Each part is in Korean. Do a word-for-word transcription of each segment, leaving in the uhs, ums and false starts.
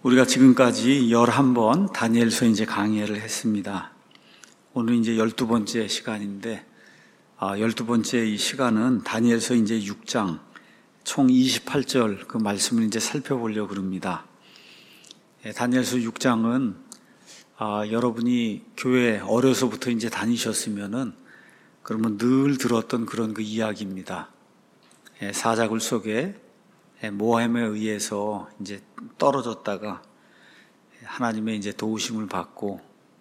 우리가 지금까지 열한 번 다니엘서 이제 강의를 했습니다. 오늘 이제 열두 번째 시간인데, 아, 열두 번째 이 시간은 다니엘서 이제 육 장, 총 이십팔 절 그 말씀을 이제 살펴보려고 합니다. 예, 다니엘서 육 장은, 아, 여러분이 교회 어려서부터 이제 다니셨으면은, 그러면 늘 들었던 그런 그 이야기입니다. 예, 사자굴 속에 모함에 의해서 이제 떨어졌다가 하나님의 이제 도우심을 받고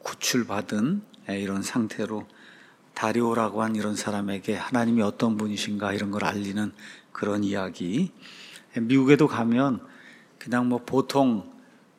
구출받은 이런 상태로 다리오라고 한 이런 사람에게 하나님이 어떤 분이신가 이런 걸 알리는 그런 이야기. 미국에도 가면 그냥 뭐 보통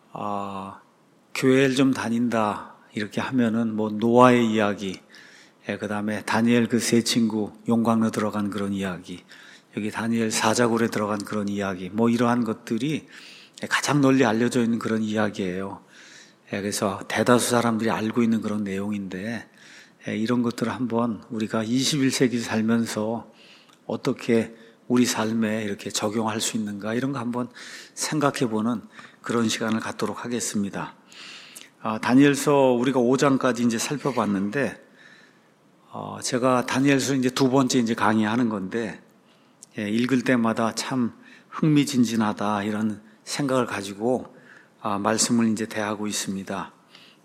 아, 교회를 좀 다닌다 이렇게 하면은 뭐 노아의 이야기, 그 다음에 다니엘 그 세 친구 용광로 들어간 그런 이야기, 여기 다니엘 사자굴에 들어간 그런 이야기, 뭐 이러한 것들이 가장 널리 알려져 있는 그런 이야기예요. 그래서 대다수 사람들이 알고 있는 그런 내용인데, 이런 것들을 한번 우리가 이십일 세기 살면서 어떻게 우리 삶에 이렇게 적용할 수 있는가, 이런 거 한번 생각해 보는 그런 시간을 갖도록 하겠습니다. 아, 다니엘서 우리가 오 장까지 이제 살펴봤는데, 어, 제가 다니엘서 이제 두 번째 이제 강의하는 건데, 예, 읽을 때마다 참 흥미진진하다 이런 생각을 가지고 아, 말씀을 이제 대하고 있습니다.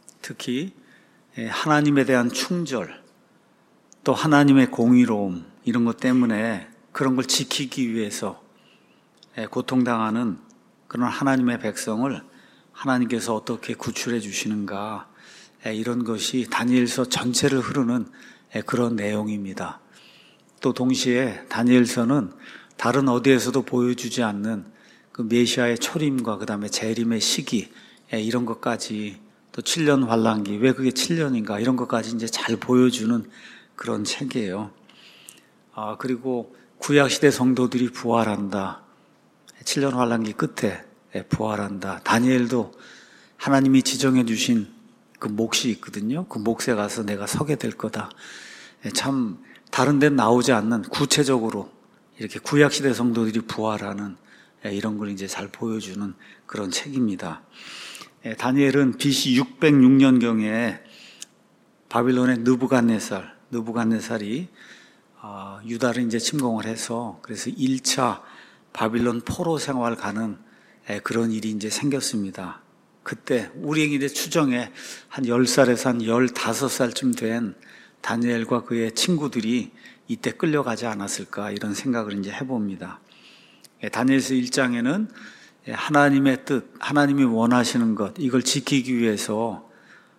특히 예, 하나님에 대한 충절, 또 하나님의 공의로움 이런 것 때문에 그런 걸 지키기 위해서 예, 고통당하는 그런 하나님의 백성을 하나님께서 어떻게 구출해 주시는가, 예, 이런 것이 다니엘서 전체를 흐르는 예, 그런 내용입니다. 또 동시에 다니엘서는 다른 어디에서도 보여주지 않는 그 메시아의 초림과 그 다음에 재림의 시기, 이런 것까지, 또 칠 년 환란기, 왜 그게 칠 년인가 이런 것까지 이제 잘 보여주는 그런 책이에요. 아, 그리고 구약시대 성도들이 부활한다. 칠 년 환란기 끝에 부활한다. 다니엘도 하나님이 지정해 주신 그 몫이 있거든요. 그 몫에 가서 내가 서게 될 거다. 참 다른 데는 나오지 않는 구체적으로 이렇게 구약시대 성도들이 부활하는 이런 걸 이제 잘 보여주는 그런 책입니다. 다니엘은 비씨 육백육 년경에 바빌론의 느부갓네살, 느부갓네살이 유다를 이제 침공을 해서 그래서 일 차 바빌론 포로 생활 가는 그런 일이 이제 생겼습니다. 그때 우리에게 이제 추정에 한 열 살에서 한 열다섯 살쯤 된 다니엘과 그의 친구들이 이때 끌려가지 않았을까 이런 생각을 이제 해봅니다. 다니엘서 일 장에는 하나님의 뜻, 하나님이 원하시는 것, 이걸 지키기 위해서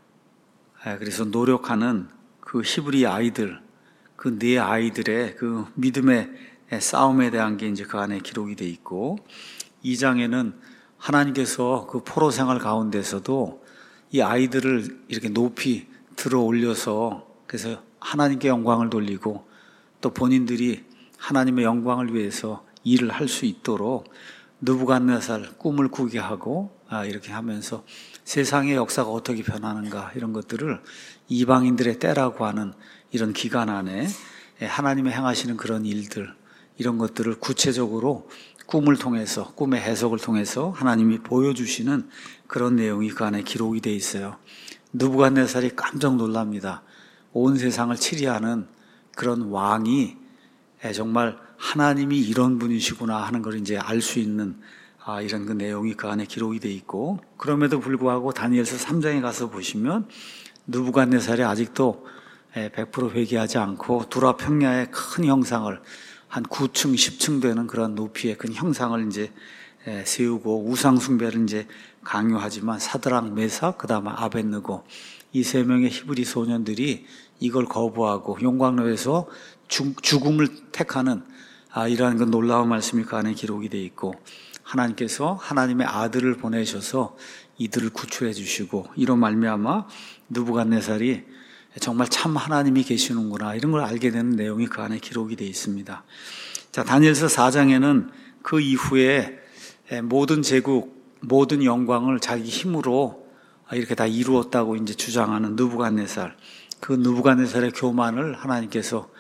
그래서 노력하는 그 히브리 아이들, 그 네 아이들의 그 믿음의 싸움에 대한 게 이제 그 안에 기록이 돼 있고, 이 장에는 하나님께서 그 포로 생활 가운데서도 이 아이들을 이렇게 높이 들어 올려서 그래서 하나님께 영광을 돌리고 또 본인들이 하나님의 영광을 위해서 일을 할 수 있도록 느부갓네살 꿈을 꾸게 하고 아, 이렇게 하면서 세상의 역사가 어떻게 변하는가 이런 것들을 이방인들의 때라고 하는 이런 기간 안에 하나님의 행하시는 그런 일들, 이런 것들을 구체적으로 꿈을 통해서, 꿈의 해석을 통해서 하나님이 보여주시는 그런 내용이 그 안에 기록이 되어 있어요. 느부갓네살이 깜짝 놀랍니다. 온 세상을 치리하는 그런 왕이 정말 하나님이 이런 분이시구나 하는 걸 이제 알 수 있는 아, 이런 그 내용이 그 안에 기록이 되어 있고, 그럼에도 불구하고 다니엘서 삼 장에 가서 보시면 느부갓네살이 아직도 백 퍼센트 회개하지 않고 두라 평야의 큰 형상을 한 구 층, 십 층 되는 그런 높이의 큰 형상을 이제 세우고 우상 숭배를 이제 강요하지만 사드락, 메삭, 그다음에 아벳느고 이 세 명의 히브리 소년들이 이걸 거부하고 용광로에서 죽음을 택하는 아, 이러한 그 놀라운 말씀이 그 안에 기록이 되어 있고, 하나님께서 하나님의 아들을 보내셔서 이들을 구출해 주시고, 이로 말미암아 느부갓네살이 정말 참 하나님이 계시는구나 이런 걸 알게 되는 내용이 그 안에 기록이 되어 있습니다. 자, 다니엘서 사 장에는 그 이후에 모든 제국, 모든 영광을 자기 힘으로 이렇게 다 이루었다고 이제 주장하는 느부갓네살, 그 느부갓네살의 교만을 하나님께서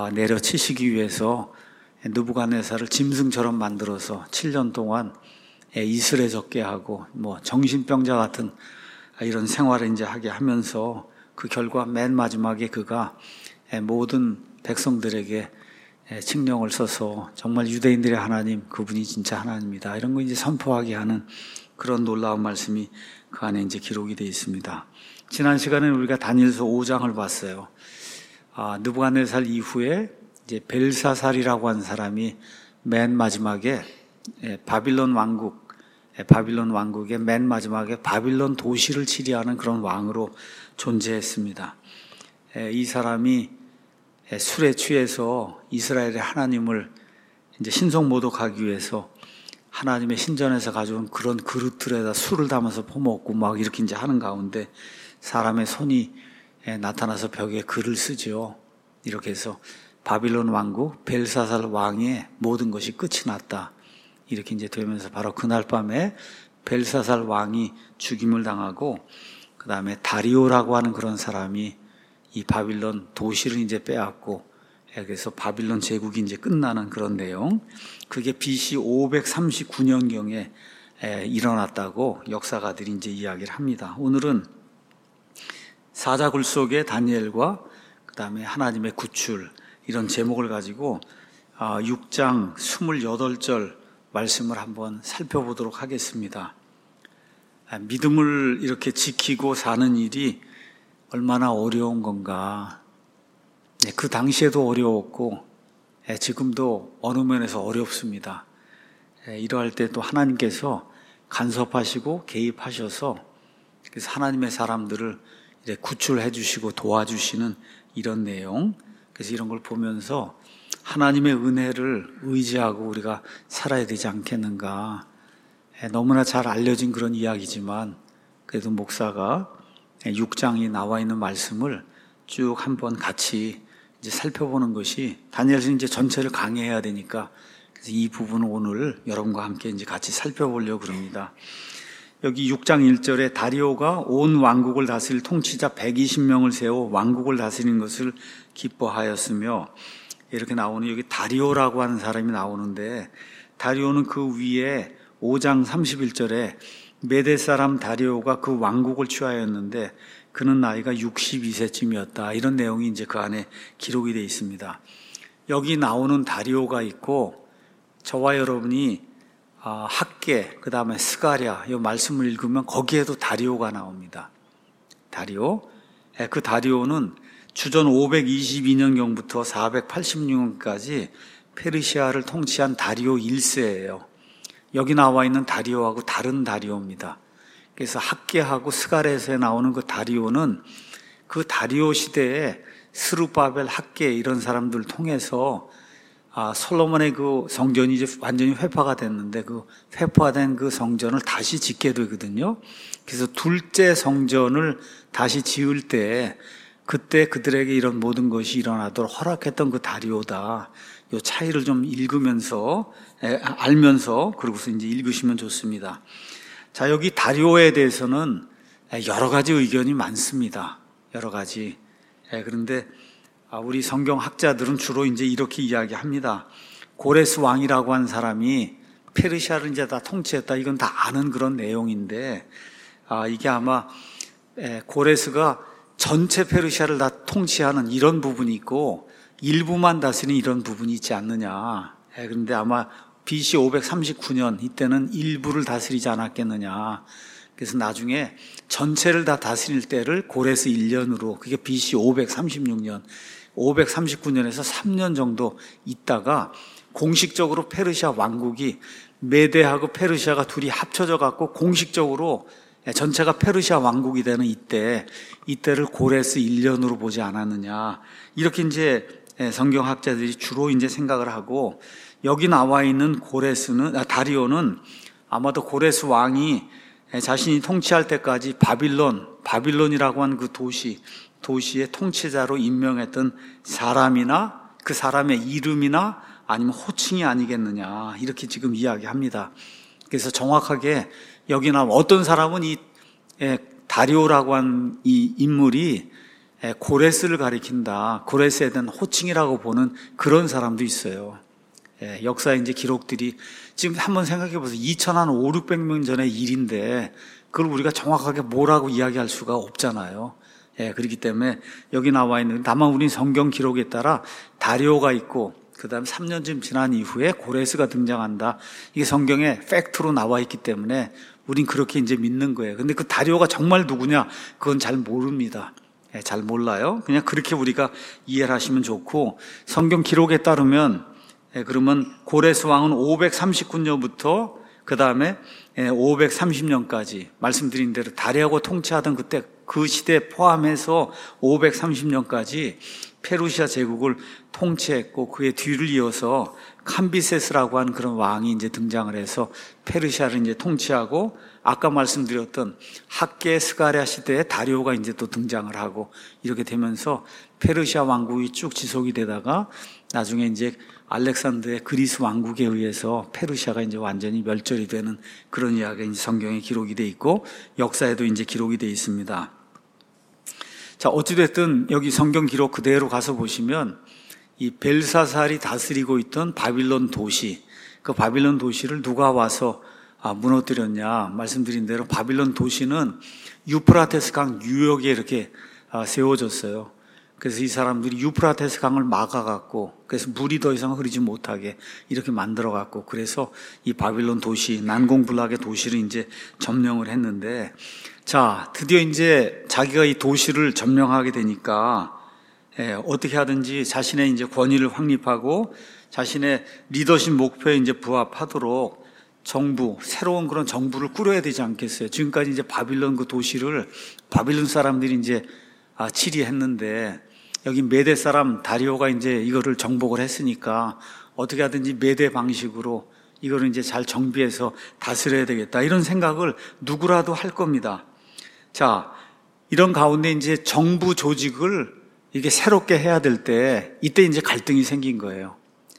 내려치시기 위해서 느부갓네살을 짐승처럼 만들어서 칠 년 동안 이슬에 젖게 하고 뭐 정신병자 같은 이런 생활을 이제 하게 하면서 그 결과 맨 마지막에 그가 모든 백성들에게 칙령을 써서 정말 유대인들의 하나님, 그분이 진짜 하나님이다, 이런 거 이제 선포하게 하는 그런 놀라운 말씀이 그 안에 이제 기록이 되어 있습니다. 지난 시간에 우리가 다니엘서 오 장을 봤어요. 아, 느부갓네살 이후에 이제 벨사살이라고 하는 사람이 맨 마지막에 바빌론 왕국, 바빌론 왕국의 맨 마지막에 바빌론 도시를 치리하는 그런 왕으로 존재했습니다. 이 사람이 술에 취해서 이스라엘의 하나님을 이제 신성모독하기 위해서 하나님의 신전에서 가져온 그런 그릇들에다 술을 담아서 퍼먹고 막 이렇게 이제 하는 가운데 사람의 손이 나타나서 벽에 글을 쓰죠. 이렇게 해서 바빌론 왕국 벨사살 왕의 모든 것이 끝이 났다, 이렇게 이제 되면서 바로 그날 밤에 벨사살 왕이 죽임을 당하고 그 다음에 다리오라고 하는 그런 사람이 이 바빌론 도시를 이제 빼앗고, 그래서 바빌론 제국이 이제 끝나는 그런 내용, 그게 비씨 오백삼십구 년경에 일어났다고 역사가들이 이제 이야기를 합니다. 오늘은 사자굴 속의 다니엘과 그 다음에 하나님의 구출, 이런 제목을 가지고 육 장 이십팔 절 말씀을 한번 살펴보도록 하겠습니다. 믿음을 이렇게 지키고 사는 일이 얼마나 어려운 건가. 그 당시에도 어려웠고 지금도 어느 면에서 어렵습니다. 이러할 때 또 하나님께서 간섭하시고 개입하셔서 그래서 하나님의 사람들을 구출해 주시고 도와주시는 이런 내용, 그래서 이런 걸 보면서 하나님의 은혜를 의지하고 우리가 살아야 되지 않겠는가. 너무나 잘 알려진 그런 이야기지만 그래도 목사가 육 장이 나와 있는 말씀을 쭉 한번 같이 이제 살펴보는 것이, 다니엘서는 이제 전체를 강의해야 되니까 그래서 이 부분을 오늘 여러분과 함께 이제 같이 살펴보려고 합니다. 여기 육 장 일 절에 다리오가 온 왕국을 다스릴 통치자 백이십 명을 세워 왕국을 다스리는 것을 기뻐하였으며, 이렇게 나오는 여기 다리오라고 하는 사람이 나오는데, 다리오는 그 위에 오 장 삼십일 절에 메대 사람 다리오가 그 왕국을 취하였는데 그는 나이가 육십이 세쯤이었다, 이런 내용이 이제 그 안에 기록이 되어 있습니다. 여기 나오는 다리오가 있고 저와 여러분이 학계, 그 다음에 스가랴 이 말씀을 읽으면 거기에도 다리오가 나옵니다. 다리오, 그 다리오는 주전 오백이십이 년경부터 사백팔십육 년까지 페르시아를 통치한 다리오 일 세예요. 여기 나와 있는 다리오하고 다른 다리오입니다. 그래서 학계하고 스가랴에서 나오는 그 다리오는 그 다리오 시대에 스룹바벨, 학계 이런 사람들을 통해서 아, 솔로몬의 그 성전이 이제 완전히 회파가 됐는데 그 회파된 그 성전을 다시 짓게 되거든요. 그래서 둘째 성전을 다시 지을 때 그때 그들에게 이런 모든 것이 일어나도록 허락했던 그 다리오다. 이 차이를 좀 읽으면서 에, 알면서 그러고서 이제 읽으시면 좋습니다. 자, 여기 다리오에 대해서는 여러 가지 의견이 많습니다. 여러 가지. 에, 그런데 우리 성경학자들은 주로 이제 이렇게 이야기합니다. 고레스 왕이라고 한 사람이 페르시아를 이제 다 통치했다. 이건 다 아는 그런 내용인데, 아, 이게 아마 고레스가 전체 페르시아를 다 통치하는 이런 부분이 있고 일부만 다스리는 이런 부분이 있지 않느냐. 그런데 아마 비씨 오백삼십구 년 이때는 일부를 다스리지 않았겠느냐. 그래서 나중에 전체를 다 다스릴 때를 고레스 일 년으로, 그게 비씨 오백삼십육 년, 오백삼십구 년에서 삼 년 정도 있다가 공식적으로 페르시아 왕국이 메대하고 페르시아가 둘이 합쳐져 갖고 공식적으로 전체가 페르시아 왕국이 되는 이때, 이때를 고레스 일 년으로 보지 않았느냐. 이렇게 이제 성경학자들이 주로 이제 생각을 하고, 여기 나와 있는 고레스는, 아, 다리오는 아마도 고레스 왕이 자신이 통치할 때까지 바빌론, 바빌론이라고 하는 그 도시, 도시의 통치자로 임명했던 사람이나 그 사람의 이름이나 아니면 호칭이 아니겠느냐. 이렇게 지금 이야기합니다. 그래서 정확하게 여기 나온 어떤 사람은 이 다리오라고 한 이 인물이 고레스를 가리킨다, 고레스에 대한 호칭이라고 보는 그런 사람도 있어요. 예, 역사의 이제 기록들이 지금 한번 생각해 보세요. 이천오백 명 전의 일인데 그걸 우리가 정확하게 뭐라고 이야기할 수가 없잖아요. 예, 그렇기 때문에 여기 나와 있는, 다만 우린 성경 기록에 따라 다리오가 있고 그 다음에 삼 년쯤 지난 이후에 고레스가 등장한다. 이게 성경에 팩트로 나와 있기 때문에 우린 그렇게 이제 믿는 거예요. 근데 그 다리오가 정말 누구냐? 그건 잘 모릅니다. 예, 잘 몰라요. 그냥 그렇게 우리가 이해를 하시면 좋고, 성경 기록에 따르면 예, 그러면 고레스 왕은 오백삼십구 년부터 그 다음에 오백삼십 년까지 말씀드린 대로 다리오가 통치하던 그때 그 시대 포함해서 오백삼십 년까지 페르시아 제국을 통치했고, 그의 뒤를 이어서 캄비세스라고 하는 그런 왕이 이제 등장을 해서 페르시아를 이제 통치하고, 아까 말씀드렸던 학계 스가랴 시대에 다리오가 이제 또 등장을 하고, 이렇게 되면서 페르시아 왕국이 쭉 지속이 되다가 나중에 이제 알렉산더의 그리스 왕국에 의해서 페르시아가 이제 완전히 멸절이 되는 그런 이야기가 이제 성경에 기록이 돼 있고, 역사에도 이제 기록이 돼 있습니다. 자, 어찌됐든 여기 성경 기록 그대로 가서 보시면 이 벨사살이 다스리고 있던 바빌론 도시, 그 바빌론 도시를 누가 와서 아, 무너뜨렸냐? 말씀드린 대로 바빌론 도시는 유프라테스 강 유역에 이렇게 아, 세워졌어요. 그래서 이 사람들이 유프라테스 강을 막아갖고, 그래서 물이 더 이상 흐르지 못하게 이렇게 만들어갖고, 그래서 이 바빌론 도시, 난공불락의 도시를 이제 점령을 했는데, 자, 드디어 이제 자기가 이 도시를 점령하게 되니까, 예, 어떻게 하든지 자신의 이제 권위를 확립하고, 자신의 리더십 목표에 이제 부합하도록 정부, 새로운 그런 정부를 꾸려야 되지 않겠어요? 지금까지 이제 바빌론 그 도시를 바빌론 사람들이 이제 아, 치리했는데, 여기 메대 사람 다리오가 이제 이거를 정복을 했으니까 어떻게 하든지 메대 방식으로 이거를 이제 잘 정비해서 다스려야 되겠다, 이런 생각을 누구라도 할 겁니다. 자, 이런 가운데 이제 정부 조직을 이게 새롭게 해야 될 때, 이때 이제 갈등이 생긴 거예요.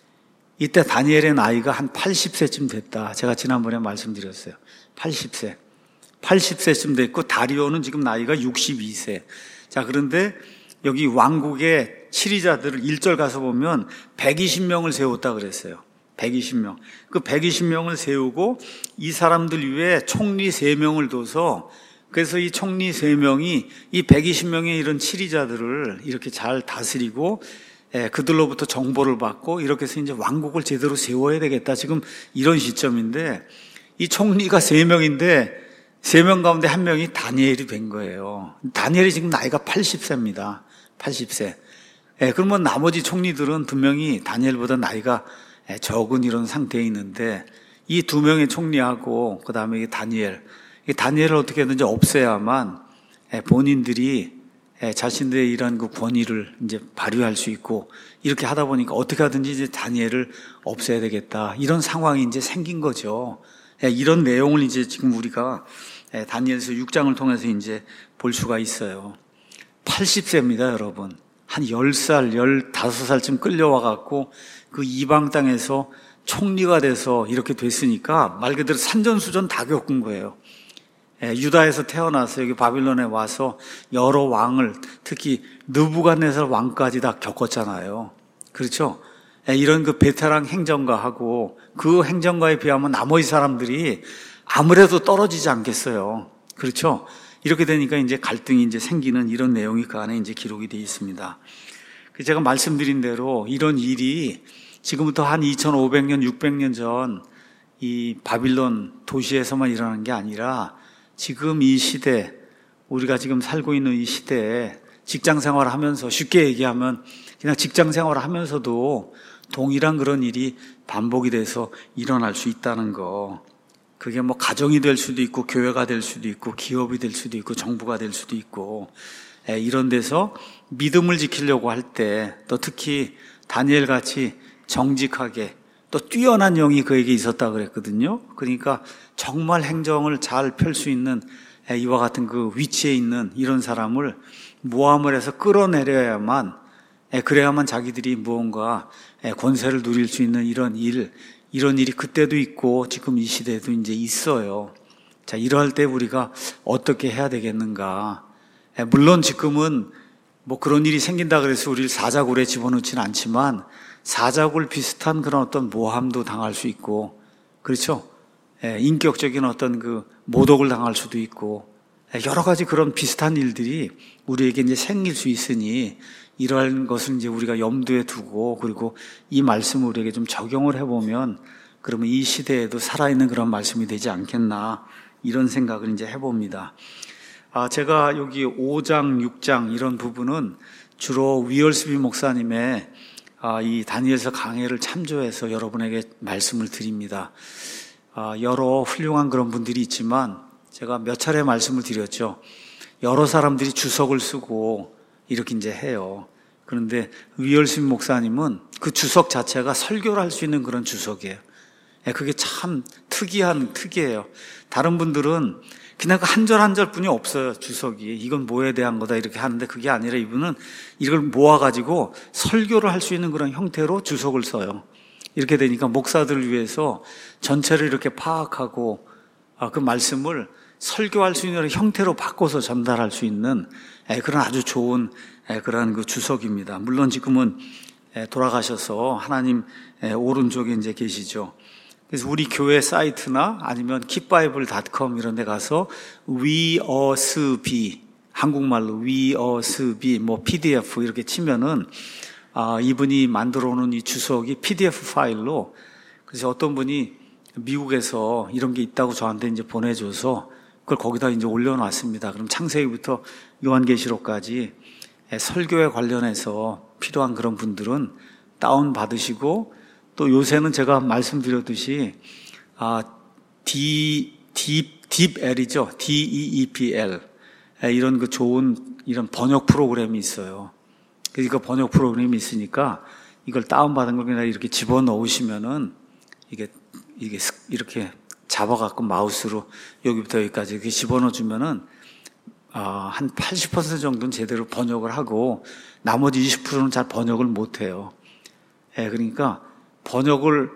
이때 다니엘의 나이가 한 팔십 세쯤 됐다. 제가 지난번에 말씀드렸어요. 팔십 세. 팔십 세쯤 됐고, 다리오는 지금 나이가 육십이 세. 자, 그런데 여기 왕국의 치리자들을 일 절 가서 보면 백이십 명을 세웠다 그랬어요. 백이십 명. 그 백이십 명을 세우고 이 사람들 위에 총리 세 명을 둬서, 그래서 이 총리 세 명이 이 백이십 명의 이런 치리자들을 이렇게 잘 다스리고, 예, 그들로부터 정보를 받고, 이렇게 해서 이제 왕국을 제대로 세워야 되겠다. 지금 이런 시점인데, 이 총리가 세 명인데 세 명 가운데 한 명이 다니엘이 된 거예요. 다니엘이 지금 나이가 팔십 세입니다. 팔십 세. 예, 그러면 나머지 총리들은 분명히 다니엘보다 나이가 적은 이런 상태에 있는데, 이 두 명의 총리하고 그 다음에 다니엘, 이 다니엘을 어떻게든지 없애야만 본인들이 자신들의 이런 그 권위를 이제 발휘할 수 있고, 이렇게 하다 보니까 어떻게 하든지 이제 다니엘을 없애야 되겠다, 이런 상황이 이제 생긴 거죠. 이런 내용을 이제 지금 우리가 다니엘서 육 장을 통해서 이제 볼 수가 있어요. 팔십 세입니다, 여러분. 한 열 살, 열다섯 살쯤 끌려와 갖고 그 이방 땅에서 총리가 돼서 이렇게 됐으니까 말 그대로 산전수전 다 겪은 거예요. 유다에서 태어나서 여기 바빌론에 와서 여러 왕을, 특히 느부갓네살 왕까지 다 겪었잖아요. 그렇죠? 이런 그 베테랑 행정가하고 그 행정가에 비하면 나머지 사람들이 아무래도 떨어지지 않겠어요. 그렇죠? 이렇게 되니까 이제 갈등이 이제 생기는 이런 내용이 그 안에 이제 기록이 되어 있습니다. 제가 말씀드린 대로 이런 일이 지금부터 한 이천오백 년, 육백 년 전 이 바빌론 도시에서만 일어나는 게 아니라 지금 이 시대, 우리가 지금 살고 있는 이 시대에 직장 생활을 하면서, 쉽게 얘기하면 그냥 직장 생활을 하면서도 동일한 그런 일이 반복이 돼서 일어날 수 있다는 거. 그게 뭐 가정이 될 수도 있고, 교회가 될 수도 있고, 기업이 될 수도 있고, 정부가 될 수도 있고, 이런 데서 믿음을 지키려고 할 때, 또 특히 다니엘 같이 정직하게 또 뛰어난 영이 그에게 있었다 그랬거든요. 그러니까 정말 행정을 잘 펼 수 있는 이와 같은 그 위치에 있는 이런 사람을 모함을 해서 끌어내려야만, 그래야만 자기들이 무언가 권세를 누릴 수 있는 이런 일, 이런 일이 그때도 있고 지금 이 시대에도 이제 있어요. 자, 이러할 때 우리가 어떻게 해야 되겠는가? 물론 지금은 뭐 그런 일이 생긴다 그래서 우리를 사자굴에 집어넣지는 않지만, 사자굴 비슷한 그런 어떤 모함도 당할 수 있고, 그렇죠? 예, 인격적인 어떤 그 모독을 당할 수도 있고, 예, 여러 가지 그런 비슷한 일들이 우리에게 이제 생길 수 있으니 이러한 것을 이제 우리가 염두에 두고, 그리고 이 말씀을 우리에게 좀 적용을 해보면 그러면 이 시대에도 살아있는 그런 말씀이 되지 않겠나, 이런 생각을 이제 해봅니다. 아, 제가 여기 오 장, 육 장 이런 부분은 주로 위얼스비 목사님의 아, 이 다니엘서 강해를 참조해서 여러분에게 말씀을 드립니다. 아, 여러 훌륭한 그런 분들이 있지만 제가 몇 차례 말씀을 드렸죠. 여러 사람들이 주석을 쓰고 이렇게 이제 해요. 그런데 위얼스비 목사님은 그 주석 자체가 설교를 할 수 있는 그런 주석이에요. 그게 참 특이한 특이해요. 다른 분들은 그냥 그 한 절 한 절뿐이 없어요. 주석이 이건 뭐에 대한 거다 이렇게 하는데, 그게 아니라 이분은 이걸 모아가지고 설교를 할 수 있는 그런 형태로 주석을 써요. 이렇게 되니까 목사들을 위해서 전체를 이렇게 파악하고 그 말씀을 설교할 수 있는 형태로 바꿔서 전달할 수 있는 그런 아주 좋은 그런 그 주석입니다. 물론 지금은 돌아가셔서 하나님 오른쪽에 이제 계시죠. 그래서 우리 교회 사이트나 아니면 킵바이블 닷컴 이런 데 가서 위어스비, 한국말로 위어스비, 뭐 피디에프 이렇게 치면은 아, 이분이 만들어 놓은 이 주석이 피디에프 파일로, 그래서 어떤 분이 미국에서 이런 게 있다고 저한테 이제 보내줘서 그걸 거기다 이제 올려놨습니다. 그럼 창세기부터 요한계시록까지 설교에 관련해서 필요한 그런 분들은 다운 받으시고, 또 요새는 제가 말씀드렸듯이 아, D, D, 딥엘이죠. 디 이 이 피 엘 이런 그 좋은 이런 번역 프로그램이 있어요. 그러니까 번역 프로그램이 있으니까 이걸 다운받은 걸 그냥 이렇게 집어넣으시면은 이게 이게 이렇게 잡아갖고 마우스로 여기부터 여기까지 이렇게 집어넣어주면은 아, 한 팔십 퍼센트 정도는 제대로 번역을 하고 나머지 이십 퍼센트는 잘 번역을 못해요. 예, 그러니까 번역을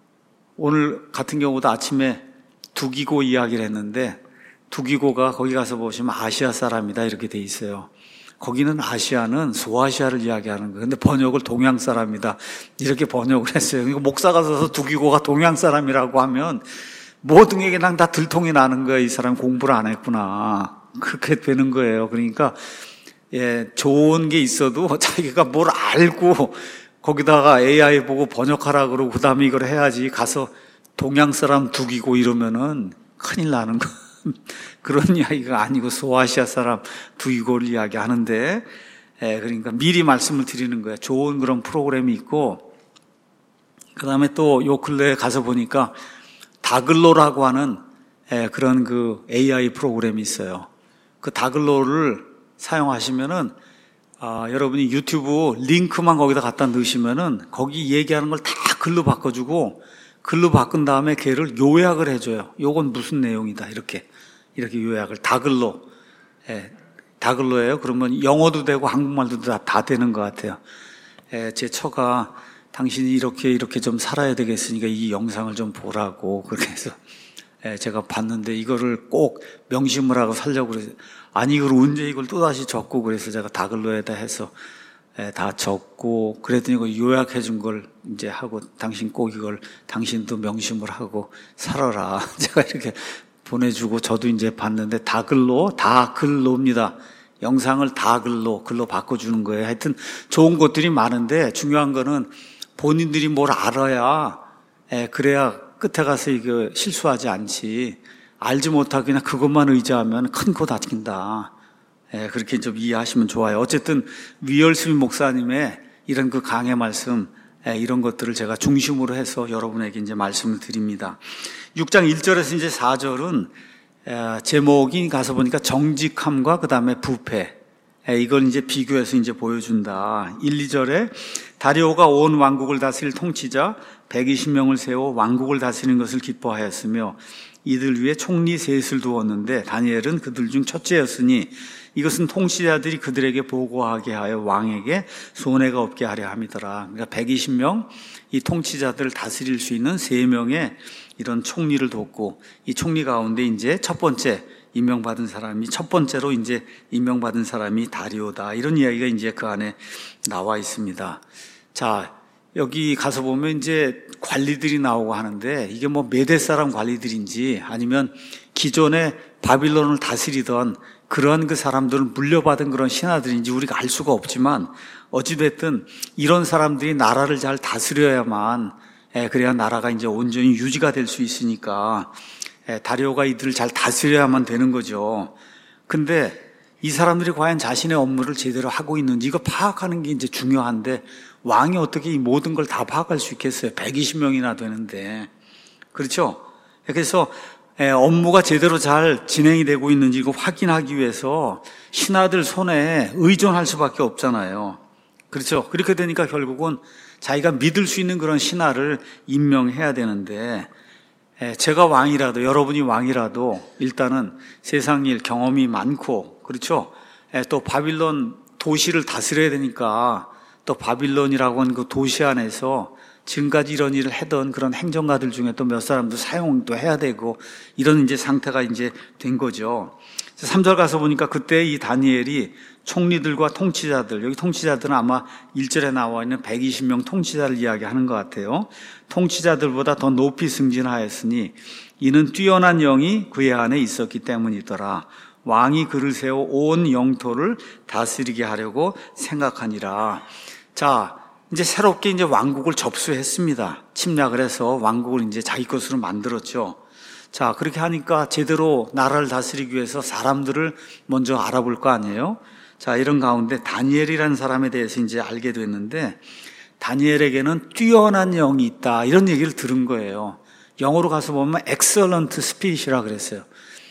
오늘 같은 경우도 아침에 두기고 이야기를 했는데, 두기고가 거기 가서 보시면 아시아 사람이다 이렇게 돼 있어요. 거기는 아시아는 소아시아를 이야기하는 거예요. 근데 번역을 동양 사람이다 이렇게 번역을 했어요. 그러니까 목사가 서서 두기고가 동양 사람이라고 하면 모든 게 그냥 다 들통이 나는 거예요. 이 사람 공부를 안 했구나, 그렇게 되는 거예요. 그러니까 예, 좋은 게 있어도 자기가 뭘 알고 거기다가 에이아이 보고 번역하라 그러고 그 다음에 이걸 해야지, 가서 동양 사람 두기고 이러면은 큰일 나는 거. 그런 이야기가 아니고 소아시아 사람 두기고를 이야기하는데, 예, 그러니까 미리 말씀을 드리는 거예요. 좋은 그런 프로그램이 있고, 그 다음에 또 요 근래에 가서 보니까 다글로라고 하는 예, 그런 그 에이아이 프로그램이 있어요. 그 다글로를 사용하시면은 아, 여러분이 유튜브 링크만 거기다 갖다 넣으시면은 거기 얘기하는 걸 다 글로 바꿔주고, 글로 바꾼 다음에 걔를 요약을 해줘요. 요건 무슨 내용이다 이렇게 이렇게 요약을 다글로, 예, 다글로예요. 그러면 영어도 되고 한국말도 다, 다 되는 것 같아요. 예, 제 처가 당신이 이렇게 이렇게 좀 살아야 되겠으니까 이 영상을 좀 보라고 그렇게 해서 예, 제가 봤는데 이거를 꼭 명심을 하고 살려고 그래서, 아니 이걸 언제 이걸 또다시 적고, 그래서 제가 다글로에다 해서 예, 다 적고, 그랬더니 이거 요약해 준 걸 이제 하고, 당신 꼭 이걸 당신도 명심을 하고 살아라 제가 이렇게 보내주고, 저도 이제 봤는데 다글로, 다글로입니다. 영상을 다글로, 글로 바꿔주는 거예요. 하여튼 좋은 것들이 많은데 중요한 거는 본인들이 뭘 알아야 예, 그래야 끝에 가서 이거 실수하지 않지, 알지 못하고 그냥 그것만 의지하면 큰 코 다친다. 예, 그렇게 좀 이해하시면 좋아요. 어쨌든 위얼스비 목사님의 이런 그 강해 말씀, 예, 이런 것들을 제가 중심으로 해서 여러분에게 이제 말씀을 드립니다. 육 장 일 절에서 이제 사 절은 예, 제목이 가서 보니까 정직함과 그 다음에 부패, 예, 이걸 이제 비교해서 이제 보여준다. 일, 이 절에 다리오가 온 왕국을 다스릴 통치자 백이십 명을 세워 왕국을 다스리는 것을 기뻐하였으며 이들 위에 총리 셋을 두었는데 다니엘은 그들 중 첫째였으니 이것은 통치자들이 그들에게 보고하게 하여 왕에게 손해가 없게 하려 함이더라. 그러니까 백이십 명, 이 통치자들을 다스릴 수 있는 세 명의 이런 총리를 뒀고, 이 총리 가운데 이제 첫 번째 임명받은 사람이, 첫 번째로 이제 임명받은 사람이 다리오다. 이런 이야기가 이제 그 안에 나와 있습니다. 자, 여기 가서 보면 이제 관리들이 나오고 하는데 이게 뭐 메대 사람 관리들인지 아니면 기존에 바빌론을 다스리던 그런 그 사람들을 물려받은 그런 신하들인지 우리가 알 수가 없지만 어찌됐든 이런 사람들이 나라를 잘 다스려야만 예, 그래야 나라가 이제 온전히 유지가 될 수 있으니까 예, 다리오가 이들을 잘 다스려야만 되는 거죠. 근데 이 사람들이 과연 자신의 업무를 제대로 하고 있는지 이거 파악하는 게 이제 중요한데 왕이 어떻게 이 모든 걸 다 파악할 수 있겠어요? 백이십 명이나 되는데. 그렇죠? 그래서 업무가 제대로 잘 진행이 되고 있는지 이거 확인하기 위해서 신하들 손에 의존할 수밖에 없잖아요. 그렇죠? 그렇게 되니까 결국은 자기가 믿을 수 있는 그런 신하를 임명해야 되는데 제가 왕이라도 여러분이 왕이라도 일단은 세상 일 경험이 많고 그렇죠? 또 바빌론 도시를 다스려야 되니까 또 바빌론이라고 하는 그 도시 안에서 지금까지 이런 일을 하던 그런 행정가들 중에 또 몇 사람도 사용도 해야 되고 이런 이제 상태가 이제 된 거죠. 삼 절 가서 보니까 그때 이 다니엘이 총리들과 통치자들, 여기 통치자들은 아마 일 절에 나와 있는 백이십 명 통치자를 이야기하는 것 같아요. 통치자들보다 더 높이 승진하였으니 이는 뛰어난 영이 그의 안에 있었기 때문이더라. 왕이 그를 세워 온 영토를 다스리게 하려고 생각하니라. 자, 이제 새롭게 이제 왕국을 접수했습니다. 침략을 해서 왕국을 이제 자기 것으로 만들었죠. 자, 그렇게 하니까 제대로 나라를 다스리기 위해서 사람들을 먼저 알아볼 거 아니에요? 자, 이런 가운데 다니엘이라는 사람에 대해서 이제 알게 됐는데 다니엘에게는 뛰어난 영이 있다. 이런 얘기를 들은 거예요. 영어로 가서 보면 excellent spirit이라 그랬어요.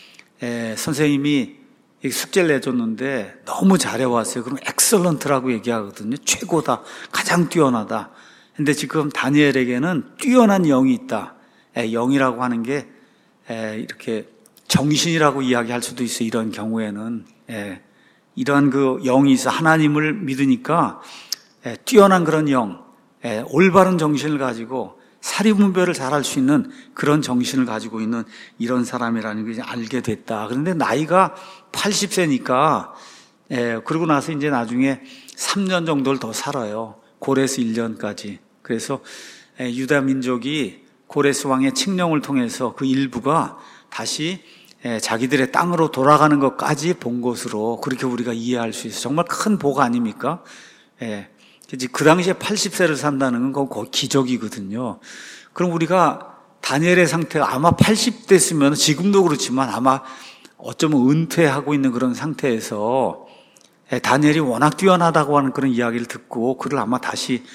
에, 선생님이 숙제를 내줬는데 너무 잘해왔어요. 그럼 excellent라고 얘기하거든요. 최고다. 가장 뛰어나다. 근데 지금 다니엘에게는 뛰어난 영이 있다. 에, 영이라고 하는 게 에, 이렇게 정신이라고 이야기할 수도 있어요. 이런 경우에는. 에, 이러한 그 영이 있어 하나님을 믿으니까 에, 뛰어난 그런 영, 에, 올바른 정신을 가지고 사리분별을 잘할 수 있는 그런 정신을 가지고 있는 이런 사람이라는 걸 이제 알게 됐다. 그런데 나이가 팔십 세니까, 예, 그러고 나서 이제 나중에 삼 년 정도를 더 살아요. 고레스 일 년까지. 그래서 예, 유다 민족이 고레스 왕의 칙령을 통해서 그 일부가 다시 예, 자기들의 땅으로 돌아가는 것까지 본 것으로 그렇게 우리가 이해할 수 있어요. 정말 큰 복 아닙니까? 예. 그 당시에 팔십 세를 산다는 건 거의 기적이거든요. 그럼 우리가 다니엘의 상태가 아마 팔십 대였으면 지금도 그렇지만 아마 어쩌면 은퇴하고 있는 그런 상태에서 다니엘이 워낙 뛰어나다고 하는 그런 이야기를 듣고 그를 아마 다시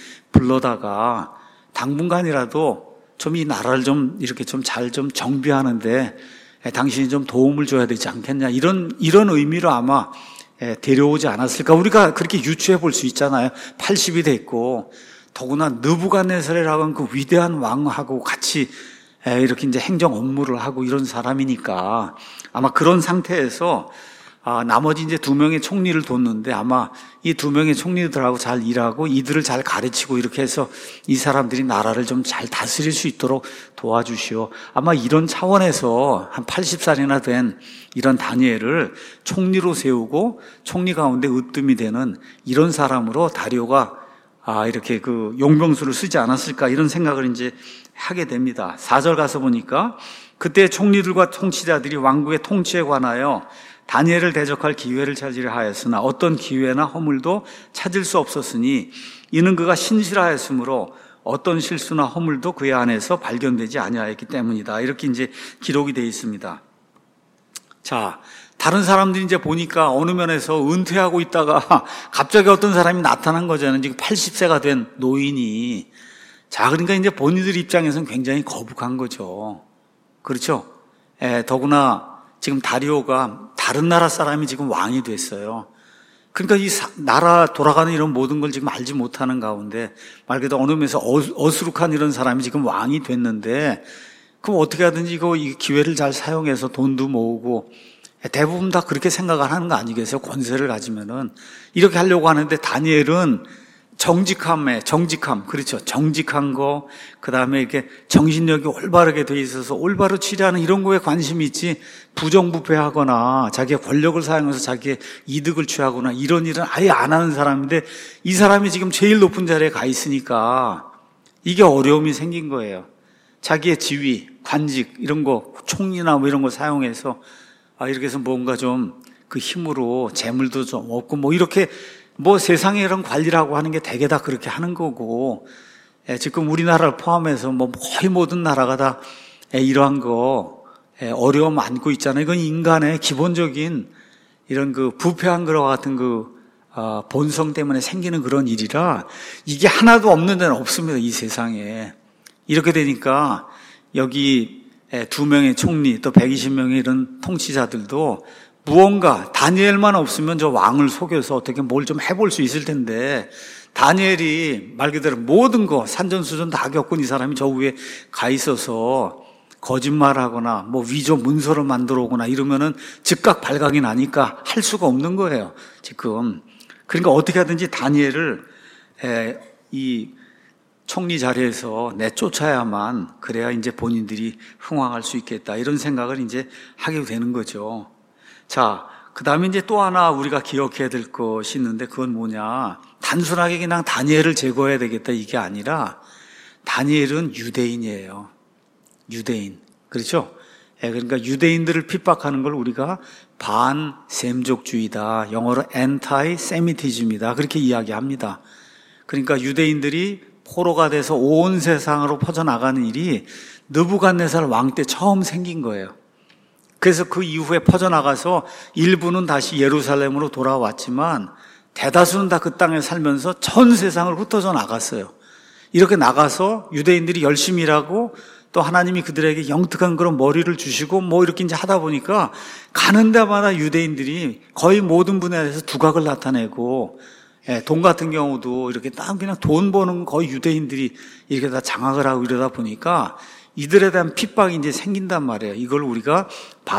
불러다가 당분간이라도 좀 이 나라를 좀 이렇게 좀 잘 좀 정비하는데 당신이 좀 도움을 줘야 되지 않겠냐 이런 이런 의미로 아마 예, 데려오지 않았을까? 우리가 그렇게 유추해 볼 수 있잖아요. 팔십이 됐고, 더구나 느부갓네살이라고 하는 그 위대한 왕하고 같이 예, 이렇게 이제 행정 업무를 하고 이런 사람이니까 아마 그런 상태에서 아, 나머지 이제 두 명의 총리를 뒀는데 아마 이 두 명의 총리들하고 잘 일하고 이들을 잘 가르치고 이렇게 해서 이 사람들이 나라를 좀 잘 다스릴 수 있도록 도와주시오. 아마 이런 차원에서 한 팔십 살이나 된 이런 다니엘을 총리로 세우고 총리 가운데 으뜸이 되는 이런 사람으로 다리오가 아, 이렇게 그 용병수를 쓰지 않았을까 이런 생각을 이제 하게 됩니다. 사 절 가서 보니까 그때 총리들과 통치자들이 왕국의 통치에 관하여 다니엘을 대적할 기회를 찾으려 하였으나 어떤 기회나 허물도 찾을 수 없었으니 이는 그가 신실하였으므로 어떤 실수나 허물도 그의 안에서 발견되지 아니하였기 때문이다. 이렇게 이제 기록이 되어 있습니다. 자, 다른 사람들이 이제 보니까 어느 면에서 은퇴하고 있다가 갑자기 어떤 사람이 나타난 거잖아요. 지금 팔십 세가 된 노인이. 자, 그러니까 이제 본인들 입장에서는 굉장히 거북한 거죠. 그렇죠? 에, 더구나 지금 다리오가 다른 나라 사람이 지금 왕이 됐어요. 그러니까 이 사, 나라 돌아가는 이런 모든 걸 지금 알지 못하는 가운데 말 그대로 어느 면에서 어수룩한 이런 사람이 지금 왕이 됐는데 그럼 어떻게 하든지 이거 이 기회를 잘 사용해서 돈도 모으고 대부분 다 그렇게 생각을 하는 거 아니겠어요? 권세를 가지면은 이렇게 하려고 하는데 다니엘은 정직함에 정직함 그렇죠. 정직한 거 그다음에 이렇게 정신력이 올바르게 돼 있어서 올바로 치료하는 이런 거에 관심이 있지 부정부패하거나 자기의 권력을 사용해서 자기의 이득을 취하거나 이런 일은 아예 안 하는 사람인데 이 사람이 지금 제일 높은 자리에 가 있으니까 이게 어려움이 생긴 거예요. 자기의 지위, 관직 이런 거, 총리나 뭐 이런 거 사용해서 아 이렇게 해서 뭔가 좀 그 힘으로 재물도 좀 얻고 뭐 이렇게 뭐 세상에 이런 관리라고 하는 게 대개 다 그렇게 하는 거고, 예, 지금 우리나라를 포함해서 뭐 거의 모든 나라가 다 예, 이러한 거 예, 어려움 안고 있잖아요. 이건 인간의 기본적인 이런 그 부패한 것과 같은 그 어, 본성 때문에 생기는 그런 일이라 이게 하나도 없는 데는 없습니다. 이 세상에. 이렇게 되니까 여기 두 명의 총리 또 백이십 명의 이런 통치자들도 무언가 다니엘만 없으면 저 왕을 속여서 어떻게 뭘 좀 해볼 수 있을 텐데, 다니엘이 말 그대로 모든 거 산전수전 다 겪은 이 사람이 저 위에 가 있어서 거짓말하거나 뭐 위조 문서를 만들어 오거나 이러면은 즉각 발각이 나니까 할 수가 없는 거예요 지금. 그러니까 어떻게 하든지 다니엘을 에, 이 총리 자리에서 내쫓아야만 그래야 이제 본인들이 흥왕할 수 있겠다 이런 생각을 이제 하게 되는 거죠. 자, 그 다음에 이제 또 하나 우리가 기억해야 될 것이 있는데 그건 뭐냐? 단순하게 그냥 다니엘을 제거해야 되겠다 이게 아니라 다니엘은 유대인이에요. 유대인. 그렇죠? 예, 그러니까 유대인들을 핍박하는 걸 우리가 반셈족주의다. 영어로 anti-Semitism이다. 그렇게 이야기합니다. 그러니까 유대인들이 포로가 돼서 온 세상으로 퍼져나가는 일이 느부갓네살 왕 때 처음 생긴 거예요. 그래서 그 이후에 퍼져나가서 일부는 다시 예루살렘으로 돌아왔지만 대다수는 다 그 땅에 살면서 전 세상을 흩어져 나갔어요. 이렇게 나가서 유대인들이 열심히 일하고 또 하나님이 그들에게 영특한 그런 머리를 주시고 뭐 이렇게 이제 하다 보니까 가는 데마다 유대인들이 거의 모든 분야에서 두각을 나타내고, 예, 돈 같은 경우도 이렇게 딱 그냥 돈 버는 거의 유대인들이 이렇게 다 장악을 하고 이러다 보니까 이들에 대한 핍박이 이제 생긴단 말이에요. 이걸 우리가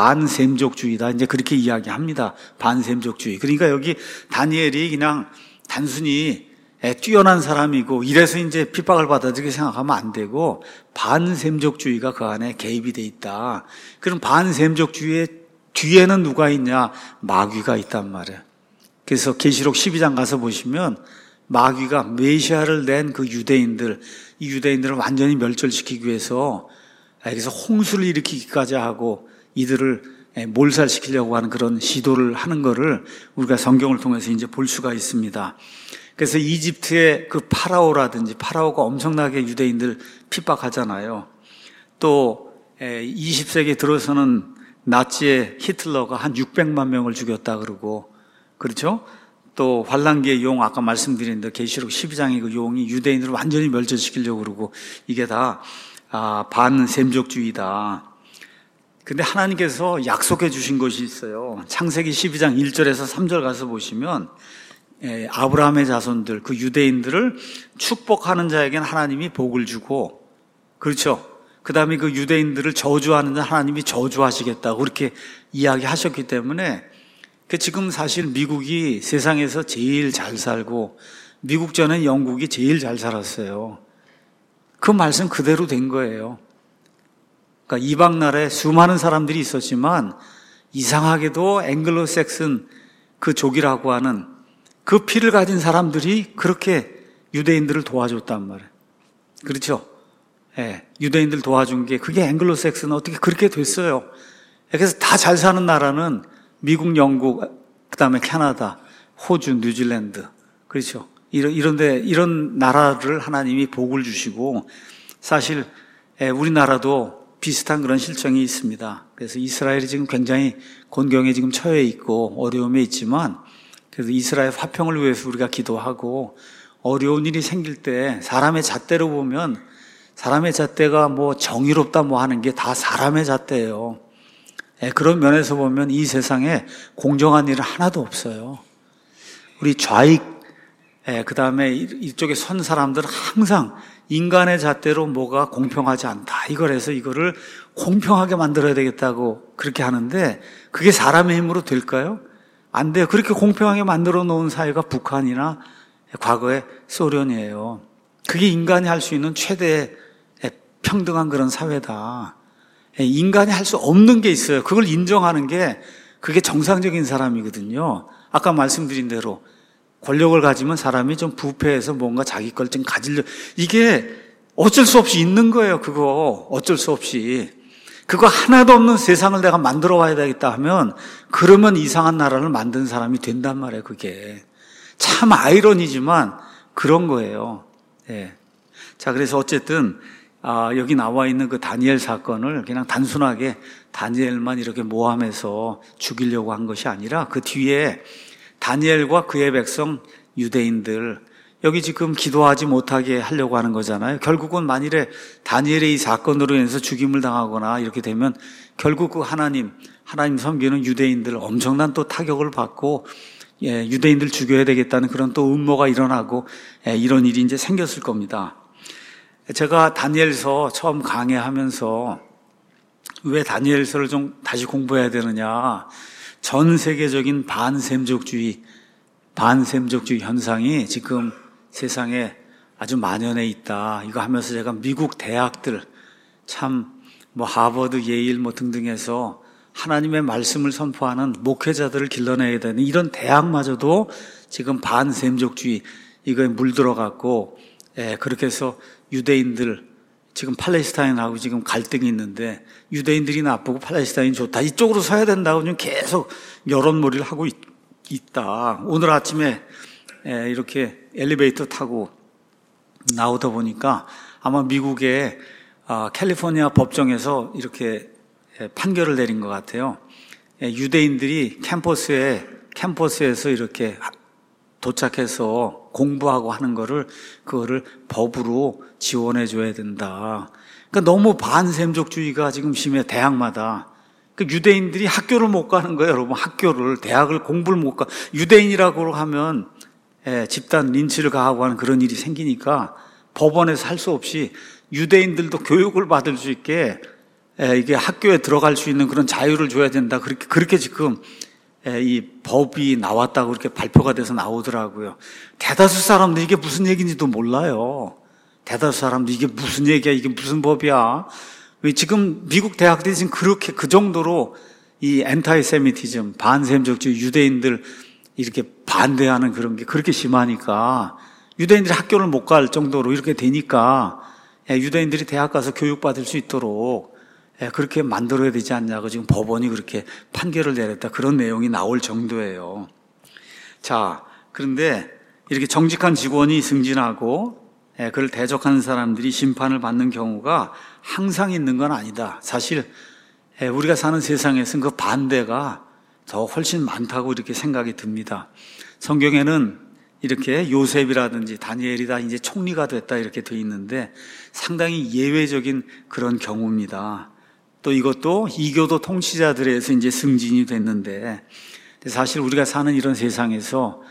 반셈족주의다. 이제 그렇게 이야기합니다. 반셈족주의. 그러니까 여기 다니엘이 그냥 단순히 뛰어난 사람이고 이래서 이제 핍박을 받아 이렇게 생각하면 안 되고 반셈족주의가 그 안에 개입이 돼 있다. 그럼 반셈족주의의 뒤에는 누가 있냐? 마귀가 있단 말이에요. 그래서 계시록 십이 장 가서 보시면 마귀가 메시아를 낸 그 유대인들, 이 유대인들을 완전히 멸절시키기 위해서 여기서 홍수를 일으키기까지 하고 이들을 몰살시키려고 하는 그런 시도를 하는 거를 우리가 성경을 통해서 이제 볼 수가 있습니다. 그래서 이집트의 그 파라오라든지, 파라오가 엄청나게 유대인들 핍박하잖아요. 또 이십 세기 들어서는 나치의 히틀러가 한 육백만 명을 죽였다 그러고, 그렇죠? 또 환란기의 용, 아까 말씀드린 데 계시록 십이 장의 그 용이 유대인들을 완전히 멸절시키려고 그러고, 이게 다 아, 반셈족주의다. 근데 하나님께서 약속해 주신 것이 있어요. 창세기 십이 장 일 절에서 삼 절 가서 보시면 예, 아브라함의 자손들, 그 유대인들을 축복하는 자에게는 하나님이 복을 주고, 그렇죠? 그 다음에 그 유대인들을 저주하는 자 하나님이 저주하시겠다고 그렇게 이야기하셨기 때문에, 그 지금 사실 미국이 세상에서 제일 잘 살고 미국 전에 영국이 제일 잘 살았어요. 그 말씀 그대로 된 거예요. 그러니까 이방 나라에 수많은 사람들이 있었지만 이상하게도 앵글로색슨 그 족이라고 하는 그 피를 가진 사람들이 그렇게 유대인들을 도와줬단 말이에요. 그렇죠? 예, 유대인들 도와준 게 그게 앵글로색슨 어떻게 그렇게 됐어요. 그래서 다 잘 사는 나라는 미국, 영국, 그 다음에 캐나다, 호주, 뉴질랜드, 그렇죠? 이런, 이런데, 이런 나라를 하나님이 복을 주시고, 사실, 우리나라도 비슷한 그런 실정이 있습니다. 그래서 이스라엘이 지금 굉장히 곤경에 지금 처해 있고, 어려움에 있지만, 그래서 이스라엘 화평을 위해서 우리가 기도하고, 어려운 일이 생길 때, 사람의 잣대로 보면, 사람의 잣대가 뭐 정의롭다 뭐 하는 게 다 사람의 잣대예요. 예, 그런 면에서 보면 이 세상에 공정한 일은 하나도 없어요. 우리 좌익, 예, 그 다음에 이쪽에 선 사람들은 항상 인간의 잣대로 뭐가 공평하지 않다. 이걸 해서 이거를 공평하게 만들어야 되겠다고 그렇게 하는데 그게 사람의 힘으로 될까요? 안 돼요. 그렇게 공평하게 만들어 놓은 사회가 북한이나 과거의 소련이에요. 그게 인간이 할 수 있는 최대의 평등한 그런 사회다. 인간이 할 수 없는 게 있어요. 그걸 인정하는 게 그게 정상적인 사람이거든요. 아까 말씀드린 대로 권력을 가지면 사람이 좀 부패해서 뭔가 자기 걸 좀 가지려, 이게 어쩔 수 없이 있는 거예요, 그거. 어쩔 수 없이. 그거 하나도 없는 세상을 내가 만들어 와야 되겠다 하면, 그러면 이상한 나라를 만든 사람이 된단 말이에요, 그게. 참 아이러니지만 그런 거예요. 예. 자, 그래서 어쨌든, 아, 여기 나와 있는 그 다니엘 사건을 그냥 단순하게 다니엘만 이렇게 모함해서 죽이려고 한 것이 아니라 그 뒤에 다니엘과 그의 백성 유대인들, 여기 지금 기도하지 못하게 하려고 하는 거잖아요. 결국은 만일에 다니엘의 이 사건으로 인해서 죽임을 당하거나 이렇게 되면 결국 그 하나님, 하나님 섬기는 유대인들 엄청난 또 타격을 받고, 예, 유대인들 죽여야 되겠다는 그런 또 음모가 일어나고, 예, 이런 일이 이제 생겼을 겁니다. 제가 다니엘서 처음 강의하면서 왜 다니엘서를 좀 다시 공부해야 되느냐. 전 세계적인 반샘족주의, 반샘족주의 현상이 지금 세상에 아주 만연해 있다. 이거 하면서 제가 미국 대학들, 참, 뭐, 하버드, 예일 뭐 등등해서 하나님의 말씀을 선포하는 목회자들을 길러내야 되는 이런 대학마저도 지금 반샘족주의, 이거에 물들어갖고, 예, 그렇게 해서 유대인들, 지금 팔레스타인하고 지금 갈등이 있는데 유대인들이 나쁘고 팔레스타인이 좋다. 이쪽으로 서야 된다고 지금 계속 여론몰이를 하고 있, 있다. 오늘 아침에 이렇게 엘리베이터 타고 나오다 보니까 아마 미국의 캘리포니아 법정에서 이렇게 판결을 내린 것 같아요. 유대인들이 캠퍼스에, 캠퍼스에서 이렇게 도착해서 공부하고 하는 거를, 그거를 법으로 지원해 줘야 된다. 그러니까 너무 반샘족주의가 지금 심해, 대학마다. 그 유대인들이 학교를 못 가는 거예요, 여러분. 학교를, 대학을 공부를 못 가. 유대인이라고 하면, 예, 집단 린치를 가하고 하는 그런 일이 생기니까 법원에서 할 수 없이 유대인들도 교육을 받을 수 있게, 예, 이게 학교에 들어갈 수 있는 그런 자유를 줘야 된다. 그렇게, 그렇게 지금 이 법이 나왔다고 그렇게 발표가 돼서 나오더라고요. 대다수 사람들 이게 무슨 얘기인지도 몰라요. 대다수 사람들 이게 무슨 얘기야, 이게 무슨 법이야. 왜 지금 미국 대학들이 지금 그렇게 그 정도로 이 엔타이세미티즘, 반샘족주의, 유대인들 이렇게 반대하는 그런 게 그렇게 심하니까 유대인들이 학교를 못 갈 정도로 이렇게 되니까 유대인들이 대학 가서 교육받을 수 있도록 그렇게 만들어야 되지 않냐고 지금 법원이 그렇게 판결을 내렸다. 그런 내용이 나올 정도예요. 자, 그런데 이렇게 정직한 직원이 승진하고 그를 대적하는 사람들이 심판을 받는 경우가 항상 있는 건 아니다. 사실 우리가 사는 세상에서는 그 반대가 더 훨씬 많다고 이렇게 생각이 듭니다. 성경에는 이렇게 요셉이라든지 다니엘이다 이제 총리가 됐다 이렇게 돼 있는데 상당히 예외적인 그런 경우입니다. 또 이것도 이교도 통치자들에서 이제 승진이 됐는데 사실 우리가 사는 이런 세상에서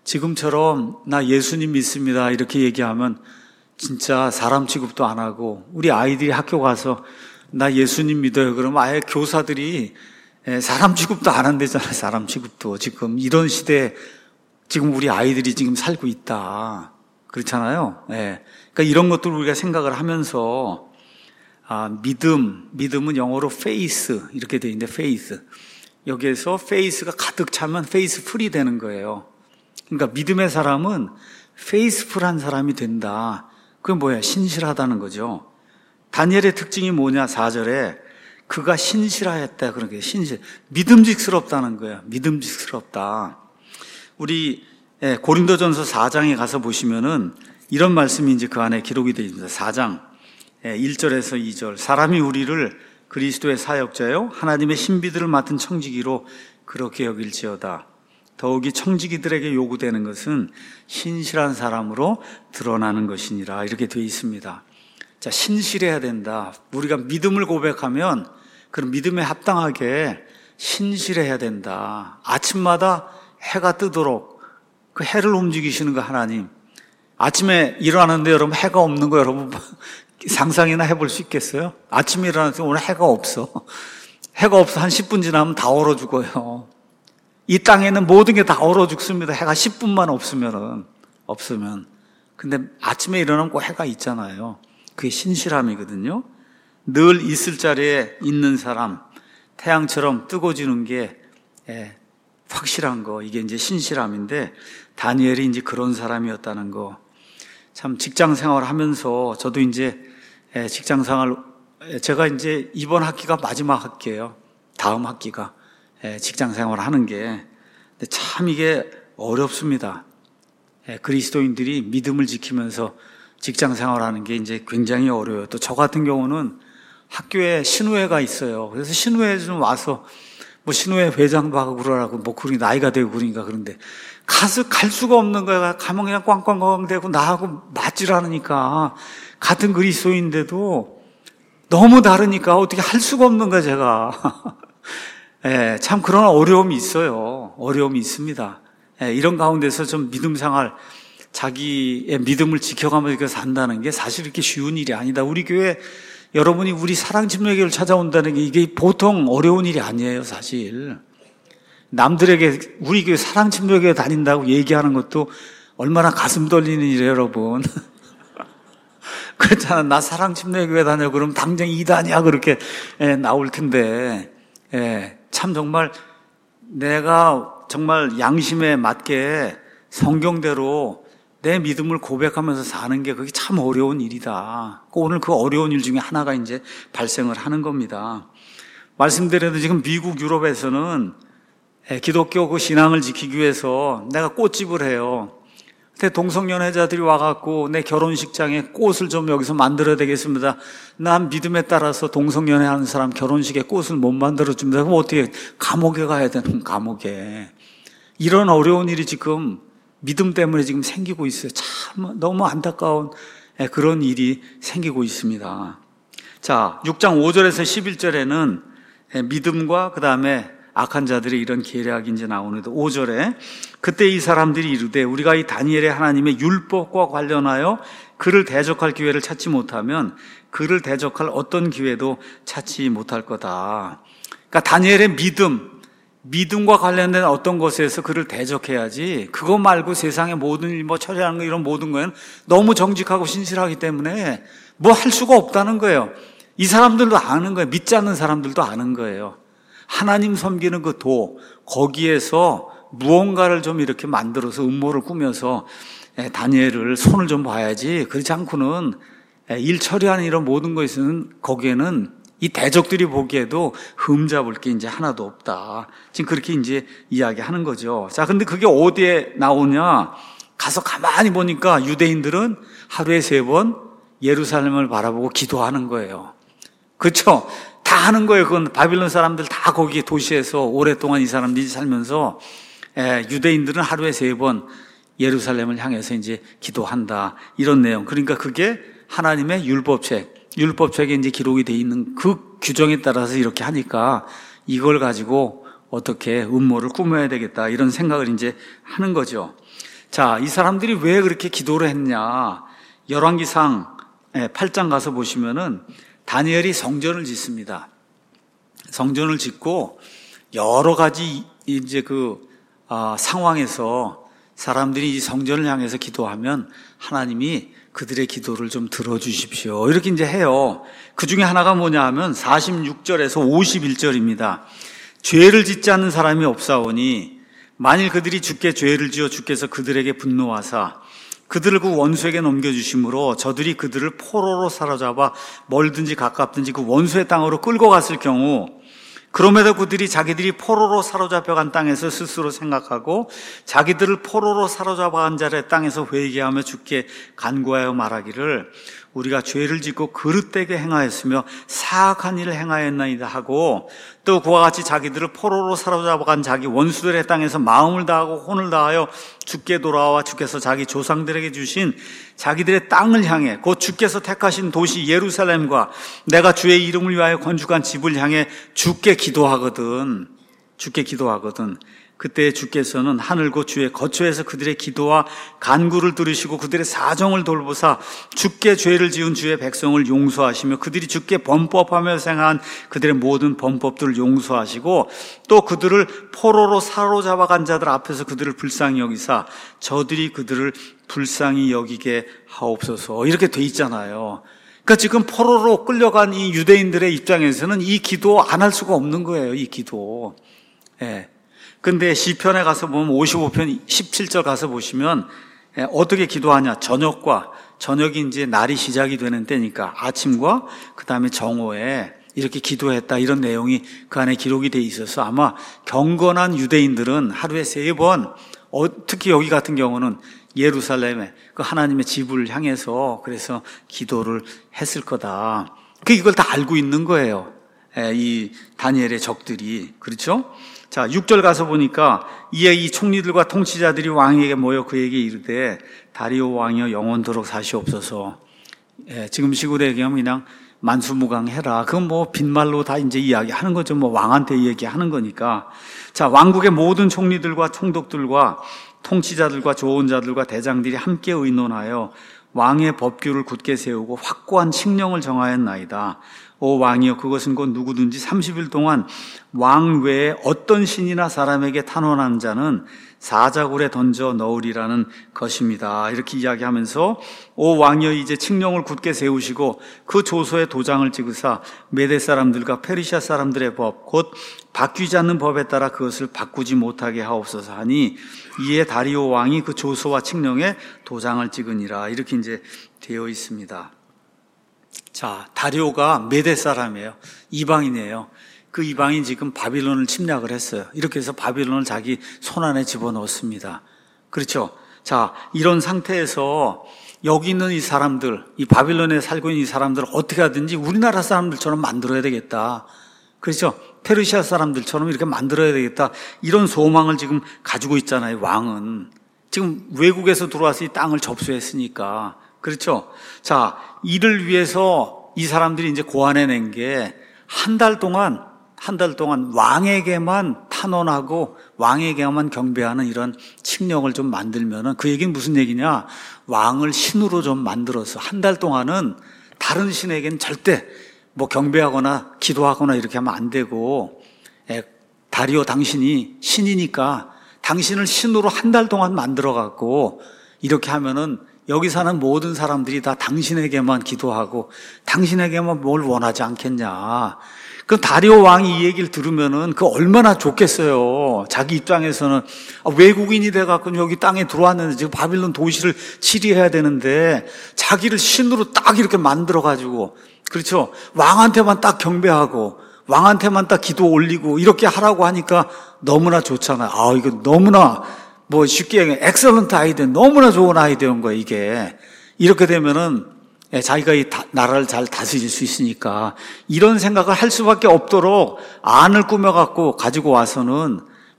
지금처럼 나 예수님 믿습니다 이렇게 얘기하면 진짜 사람 취급도 안 하고 우리 아이들이 학교 가서 나 예수님 믿어요 그러면 아예 교사들이 사람 취급도 안 한대잖아요. 사람 취급도. 지금 이런 시대에 지금 우리 아이들이 지금 살고 있다. 그렇잖아요. 예. 그러니까 이런 것들을 우리가 생각을 하면서 아, 믿음, 믿음은 영어로 faith 이렇게 돼 있는데 faith. 여기에서 faith가 가득 차면 faithful이 되는 거예요. 그러니까 믿음의 사람은 faithful한 사람이 된다. 그게 뭐야? 신실하다는 거죠. 다니엘의 특징이 뭐냐? 사 절에 그가 신실하였다. 그런 게 신실. 믿음직스럽다는 거예요. 믿음직스럽다. 우리 고린도전서 사 장에 가서 보시면은 이런 말씀이 이제 그 안에 기록이 되어 있습니다. 사 장 일 절에서 이 절. 사람이 우리를 그리스도의 사역자요 하나님의 신비들을 맡은 청지기로 그렇게 여길지어다. 더욱이 청지기들에게 요구되는 것은 신실한 사람으로 드러나는 것이니라. 이렇게 되어 있습니다. 자, 신실해야 된다. 우리가 믿음을 고백하면 그런 믿음에 합당하게 신실해야 된다. 아침마다 해가 뜨도록 그 해를 움직이시는 거 하나님. 아침에 일어나는데 여러분 해가 없는 거 여러분 상상이나 해볼 수 있겠어요? 아침에 일어나서 오늘 해가 없어. 해가 없어. 한 십 분 지나면 다 얼어 죽어요. 이 땅에는 모든 게 다 얼어 죽습니다. 해가 십 분만 없으면은, 없으면. 근데 아침에 일어나면 꼭 해가 있잖아요. 그게 신실함이거든요. 늘 있을 자리에 있는 사람, 태양처럼 뜨거워지는 게 예, 확실한 거, 이게 이제 신실함인데 다니엘이 이제 그런 사람이었다는 거. 참 직장 생활을 하면서 저도 이제 직장생활, 제가 이제 이번 학기가 마지막 학기예요. 다음 학기가 직장생활 하는 게. 근데 참 이게 어렵습니다. 그리스도인들이 믿음을 지키면서 직장생활 하는 게 이제 굉장히 어려워요. 또 저 같은 경우는 학교에 신우회가 있어요. 그래서 신우회 좀 와서 뭐 신우회 회장도 하고 그러라고 뭐 그러니 나이가 되고 그러니까 그런데 가서 갈 수가 없는 거야. 가면 그냥 꽝꽝꽝 대고 나하고 맞질 않으니까 같은 그리스도인데도 너무 다르니까 어떻게 할 수가 없는 거야 제가. 예, 참 그런 어려움이 있어요. 어려움이 있습니다. 예, 이런 가운데서 좀 믿음 생활 자기의 믿음을 지켜가면서 이렇게 산다는 게 사실 이렇게 쉬운 일이 아니다. 우리 교회 여러분이 우리 사랑침례교회를 찾아온다는 게 이게 보통 어려운 일이 아니에요, 사실. 남들에게 우리 교회 사랑침례교회 다닌다고 얘기하는 것도 얼마나 가슴 떨리는 일이에요, 여러분. 그렇잖아. 나 사랑침례교회 다녀. 그럼 당장 이단이야. 그렇게 예, 나올 텐데. 예, 참 정말 내가 정말 양심에 맞게 성경대로 내 믿음을 고백하면서 사는 게 그게 참 어려운 일이다. 오늘 그 어려운 일 중에 하나가 이제 발생을 하는 겁니다. 말씀드려도 지금 미국, 유럽에서는 기독교 그 신앙을 지키기 위해서 내가 꽃집을 해요. 근데 동성연애자들이 와갖고 내 결혼식장에 꽃을 좀 여기서 만들어야 되겠습니다. 난 믿음에 따라서 동성연애 하는 사람 결혼식에 꽃을 못 만들어줍니다. 그럼 어떻게 감옥에 가야 되는 감옥에. 이런 어려운 일이 지금 믿음 때문에 지금 생기고 있어요. 참 너무 안타까운 그런 일이 생기고 있습니다. 자, 육 장 오 절에서 십일 절에는 믿음과 그 다음에 악한 자들의 이런 계략이 이제 나오는데 오 절에 그때 이 사람들이 이르되 우리가 이 다니엘의 하나님의 율법과 관련하여 그를 대적할 기회를 찾지 못하면 그를 대적할 어떤 기회도 찾지 못할 거다. 그러니까 다니엘의 믿음, 믿음과 관련된 어떤 것에서 그를 대적해야지 그거 말고 세상의 모든 일, 뭐 처리하는 거 이런 모든 거는 너무 정직하고 신실하기 때문에 뭐 할 수가 없다는 거예요. 이 사람들도 아는 거예요. 믿지 않는 사람들도 아는 거예요. 하나님 섬기는 그 도, 거기에서 무언가를 좀 이렇게 만들어서 음모를 꾸며서 다니엘을 손을 좀 봐야지. 그렇지 않고는 일 처리하는 이런 모든 것에서는 거기에는 이 대적들이 보기에도 흠잡을 게 이제 하나도 없다. 지금 그렇게 이제 이야기하는 거죠. 자, 근데 그게 어디에 나오냐? 가서 가만히 보니까 유대인들은 하루에 세 번 예루살렘을 바라보고 기도하는 거예요. 그렇죠? 다 하는 거예요. 그건 바빌론 사람들 다 거기 도시에서 오랫동안 이 사람들이 살면서 에, 유대인들은 하루에 세 번 예루살렘을 향해서 이제 기도한다. 이런 내용. 그러니까 그게 하나님의 율법책, 율법책에 이제 기록이 돼 있는 그 규정에 따라서 이렇게 하니까 이걸 가지고 어떻게 음모를 꾸며야 되겠다. 이런 생각을 이제 하는 거죠. 자, 이 사람들이 왜 그렇게 기도를 했냐? 열왕기상 팔 장 가서 보시면은 다니엘이 성전을 짓습니다. 성전을 짓고 여러 가지 이제 그 아, 상황에서 사람들이 이 성전을 향해서 기도하면 하나님이 그들의 기도를 좀 들어주십시오. 이렇게 이제 해요. 그 중에 하나가 뭐냐 하면 사십육 절에서 오십일 절입니다. 죄를 짓지 않는 사람이 없사오니 만일 그들이 주께 죄를 지어 주께서 그들에게 분노하사 그들을 그 원수에게 넘겨주심으로 저들이 그들을 포로로 사로잡아 멀든지 가깝든지 그 원수의 땅으로 끌고 갔을 경우 그럼에도 그들이 자기들이 포로로 사로잡혀간 땅에서 스스로 생각하고 자기들을 포로로 사로잡아간 자의 땅에서 회개하며 주께 간구하여 말하기를 우리가 죄를 짓고 그릇되게 행하였으며 사악한 일을 행하였나이다 하고 또 그와 같이 자기들을 포로로 사로잡아간 자기 원수들의 땅에서 마음을 다하고 혼을 다하여 주께 돌아와 주께서 자기 조상들에게 주신 자기들의 땅을 향해 곧 주께서 택하신 도시 예루살렘과 내가 주의 이름을 위하여 건축한 집을 향해 주께 기도하거든. 주께 기도하거든. 그때 주께서는 하늘 곧 주의 거처에서 그들의 기도와 간구를 들으시고 그들의 사정을 돌보사 주께 죄를 지은 주의 백성을 용서하시며 그들이 주께 범법하며 생한 그들의 모든 범법들을 용서하시고 또 그들을 포로로 사로잡아간 자들 앞에서 그들을 불쌍히 여기사 저들이 그들을 불쌍히 여기게 하옵소서. 이렇게 돼 있잖아요. 그러니까 지금 포로로 끌려간 이 유대인들의 입장에서는 이 기도 안 할 수가 없는 거예요. 이 기도. 예. 근데 시편에 가서 보면 오십오 편 십칠 절 가서 보시면 어떻게 기도하냐. 저녁과 저녁이 이제 날이 시작이 되는 때니까 아침과 그 다음에 정오에 이렇게 기도했다, 이런 내용이 그 안에 기록이 돼 있어서 아마 경건한 유대인들은 하루에 세 번, 어, 특히 여기 같은 경우는 예루살렘에 그 하나님의 집을 향해서 그래서 기도를 했을 거다. 그 이걸 다 알고 있는 거예요. 에, 이 다니엘의 적들이. 그렇죠? 자, 육 절 가서 보니까 이에 이 총리들과 통치자들이 왕에게 모여 그에게 이르되 다리오 왕이여 영원토록 사시옵소서. 에, 지금 식으로 얘기하면 그냥 만수무강해라. 그건 뭐 빈말로 다 이제 이야기하는 거죠. 뭐 왕한테 얘기하는 거니까. 자, 왕국의 모든 총리들과 총독들과 통치자들과 조언자들과 대장들이 함께 의논하여 왕의 법규를 굳게 세우고 확고한 칙령을 정하였나이다. 오 왕이여, 그것은 곧 누구든지 삼십 일 동안 왕 외에 어떤 신이나 사람에게 탄원한 자는 사자굴에 던져 넣으리라는 것입니다. 이렇게 이야기하면서 오 왕이여, 이제 칙령을 굳게 세우시고 그 조서에 도장을 찍으사 메대 사람들과 페르시아 사람들의 법 곧 바뀌지 않는 법에 따라 그것을 바꾸지 못하게 하옵소서 하니 이에 다리오 왕이 그 조서와 칙령에 도장을 찍으니라. 이렇게 이제 되어 있습니다. 자, 다리오가 메대 사람이에요. 이방인이에요. 그 이방인 지금 바빌론을 침략을 했어요. 이렇게 해서 바빌론을 자기 손안에 집어넣었습니다. 그렇죠? 자, 이런 상태에서 여기 있는 이 사람들, 이 바빌론에 살고 있는 이 사람들을 어떻게 하든지 우리나라 사람들처럼 만들어야 되겠다. 그렇죠? 페르시아 사람들처럼 이렇게 만들어야 되겠다. 이런 소망을 지금 가지고 있잖아요, 왕은. 지금 외국에서 들어와서 이 땅을 접수했으니까. 그렇죠? 자, 이를 위해서 이 사람들이 이제 고안해낸 게 한 달 동안, 한 달 동안 왕에게만 탄원하고 왕에게만 경배하는 이런 칙령을 좀 만들면은, 그 얘기는 무슨 얘기냐? 왕을 신으로 좀 만들어서 한 달 동안은 다른 신에게는 절대 뭐 경배하거나 기도하거나 이렇게 하면 안 되고, 에, 다리오 당신이 신이니까 당신을 신으로 한 달 동안 만들어 갖고 이렇게 하면은 여기 사는 모든 사람들이 다 당신에게만 기도하고 당신에게만 뭘 원하지 않겠냐. 그 다리오 왕이 이 얘기를 들으면은 그 얼마나 좋겠어요. 자기 입장에서는 외국인이 돼갖고 여기 땅에 들어왔는데 지금 바빌론 도시를 치리해야 되는데 자기를 신으로 딱 이렇게 만들어가지고, 그렇죠? 왕한테만 딱 경배하고 왕한테만 딱 기도 올리고 이렇게 하라고 하니까 너무나 좋잖아요. 아, 이거 너무나 뭐 쉽게 얘기하면 엑셀런트 아이디어, 너무나 좋은 아이디어인 거예요, 이게. 이렇게 되면은 자기가 이 나라를 잘 다스릴 수 있으니까 이런 생각을 할 수밖에 없도록 안을 꾸며갖고 가지고 와서는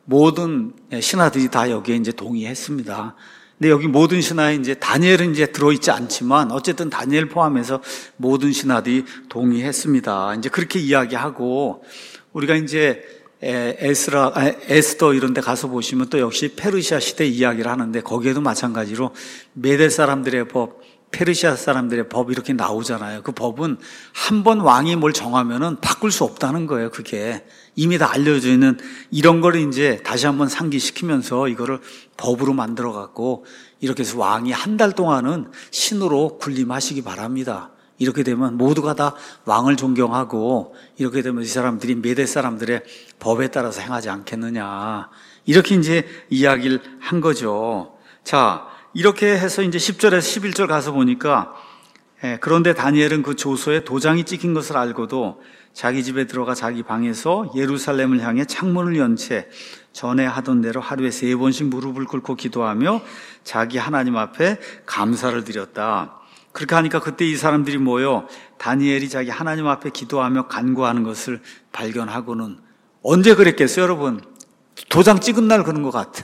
모든 신하들이 다 여기에 이제 동의했습니다. 근데 여기 모든 신하에 이제 다니엘은 이제 들어있지 않지만 어쨌든 다니엘 포함해서 모든 신하들이 동의했습니다. 이제 그렇게 이야기하고 우리가 이제 에스라, 에스더 이런 데 가서 보시면 또 역시 페르시아 시대 이야기를 하는데 거기에도 마찬가지로 메대 사람들의 법, 페르시아 사람들의 법 이렇게 나오잖아요. 그 법은 한 번 왕이 뭘 정하면은 바꿀 수 없다는 거예요. 그게 이미 다 알려져 있는 이런 거를 이제 다시 한번 상기시키면서 이거를 법으로 만들어 갖고 이렇게 해서 왕이 한 달 동안은 신으로 군림하시기 바랍니다. 이렇게 되면 모두가 다 왕을 존경하고 이렇게 되면 이 사람들이 메대 사람들의 법에 따라서 행하지 않겠느냐. 이렇게 이제 이야기를 한 거죠. 자, 이렇게 해서 이제 십 절에서 십일 절 가서 보니까 예, 그런데 다니엘은 그 조서에 도장이 찍힌 것을 알고도 자기 집에 들어가 자기 방에서 예루살렘을 향해 창문을 연 채 전에 하던 대로 하루에 세 번씩 무릎을 꿇고 기도하며 자기 하나님 앞에 감사를 드렸다. 그렇게 하니까 그때 이 사람들이 모여 다니엘이 자기 하나님 앞에 기도하며 간구하는 것을 발견하고는, 언제 그랬겠어요, 여러분? 도장 찍은 날 그런 것 같아.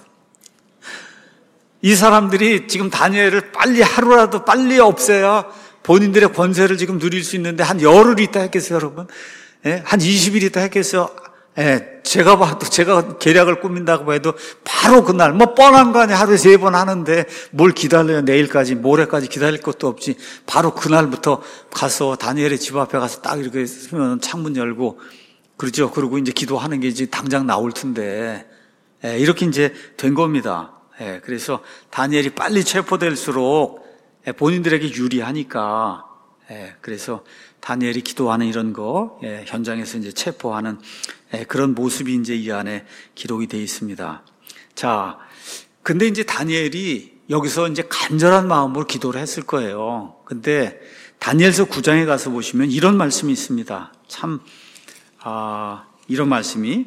이 사람들이 지금 다니엘을 빨리 하루라도 빨리 없애야 본인들의 권세를 지금 누릴 수 있는데 한 열흘 있다 했겠어요, 여러분? 예? 한 이십 일 있다 했겠어요? 예, 제가 봐도, 제가 계략을 꾸민다고 해도 바로 그날, 뭐 뻔한 거 아니야. 하루에 세 번 하는데 뭘 기다려요. 내일까지, 모레까지 기다릴 것도 없지. 바로 그날부터 가서 다니엘의 집 앞에 가서 딱 이렇게 쓰면 창문 열고, 그러죠. 그리고 이제 기도하는 게 이제 당장 나올 텐데, 예, 이렇게 이제 된 겁니다. 예, 그래서 다니엘이 빨리 체포될수록 예, 본인들에게 유리하니까, 예, 그래서 다니엘이 기도하는 이런 거, 예, 현장에서 이제 체포하는 예, 그런 모습이 이제 이 안에 기록이 되어 있습니다. 자, 근데 이제 다니엘이 여기서 이제 간절한 마음으로 기도를 했을 거예요. 근데 다니엘서 구 장에 가서 보시면 이런 말씀이 있습니다. 참, 아, 이런 말씀이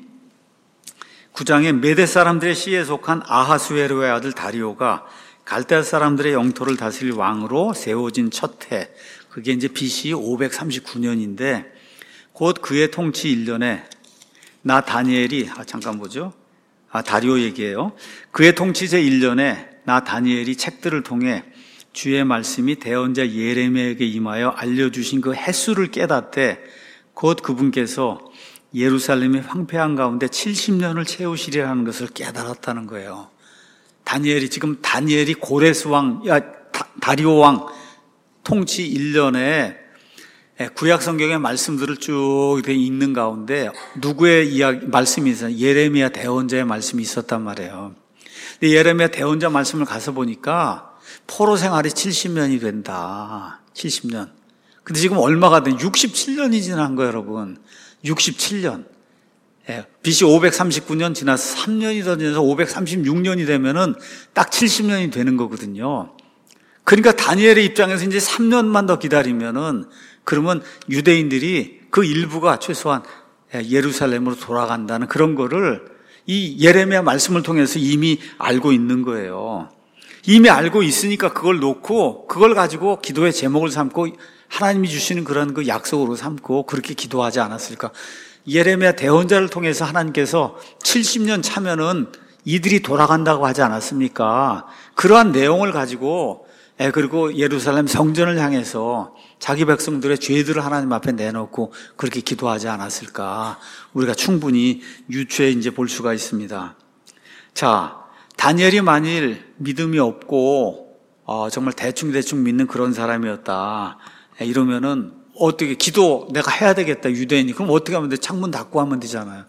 구 장에 메대 사람들의 씨에 속한 아하수에로의 아들 다리오가 갈대아 사람들의 영토를 다스릴 왕으로 세워진 첫 해, 그게 이제 비씨 오백삼십구 년인데 곧 그의 통치 일 년에 나 다니엘이, 아, 잠깐 보죠. 아, 다리오 얘기예요. 그의 통치 제일 년에 나 다니엘이 책들을 통해 주의 말씀이 대언자 예레미야에게 임하여 알려주신 그 횟수를 깨닫되 곧 그분께서 예루살렘이 황폐한 가운데 칠십 년을 채우시리라는 것을 깨달았다는 거예요. 다니엘이 지금 다니엘이 고레스 왕, 야, 다, 다리오 왕 통치 일 년에 구약 성경의 말씀들을 쭉 읽는 가운데 누구의 이야기, 말씀이 있어요? 예레미야 대언자의 말씀이 있었단 말이에요. 근데 예레미야 대언자 말씀을 가서 보니까 포로 생활이 칠십 년이 된다. 칠십 년. 근데 지금 얼마가 된? 육십칠 년이 지난 거예요, 여러분. 육십칠 년. 예, 비씨 오백삼십구 년 지나서 삼 년이 더 지나서 오백삼십육 년이 되면은 딱 칠십 년이 되는 거거든요. 그러니까 다니엘의 입장에서 이제 삼 년만 더 기다리면은 그러면 유대인들이 그 일부가 최소한 예루살렘으로 돌아간다는 그런 거를 이 예레미야 말씀을 통해서 이미 알고 있는 거예요. 이미 알고 있으니까 그걸 놓고 그걸 가지고 기도의 제목을 삼고 하나님이 주시는 그런 그 약속으로 삼고 그렇게 기도하지 않았을까? 예레미야 대언자를 통해서 하나님께서 칠십 년 차면은 이들이 돌아간다고 하지 않았습니까? 그러한 내용을 가지고 예, 그리고 예루살렘 성전을 향해서 자기 백성들의 죄들을 하나님 앞에 내놓고 그렇게 기도하지 않았을까? 우리가 충분히 유추해 이제 볼 수가 있습니다. 자, 다니엘이 만일 믿음이 없고 어, 정말 대충대충 믿는 그런 사람이었다. 예, 이러면은 어떻게 기도 내가 해야 되겠다 유대인이 그럼 어떻게 하면 돼? 창문 닫고 하면 되잖아요.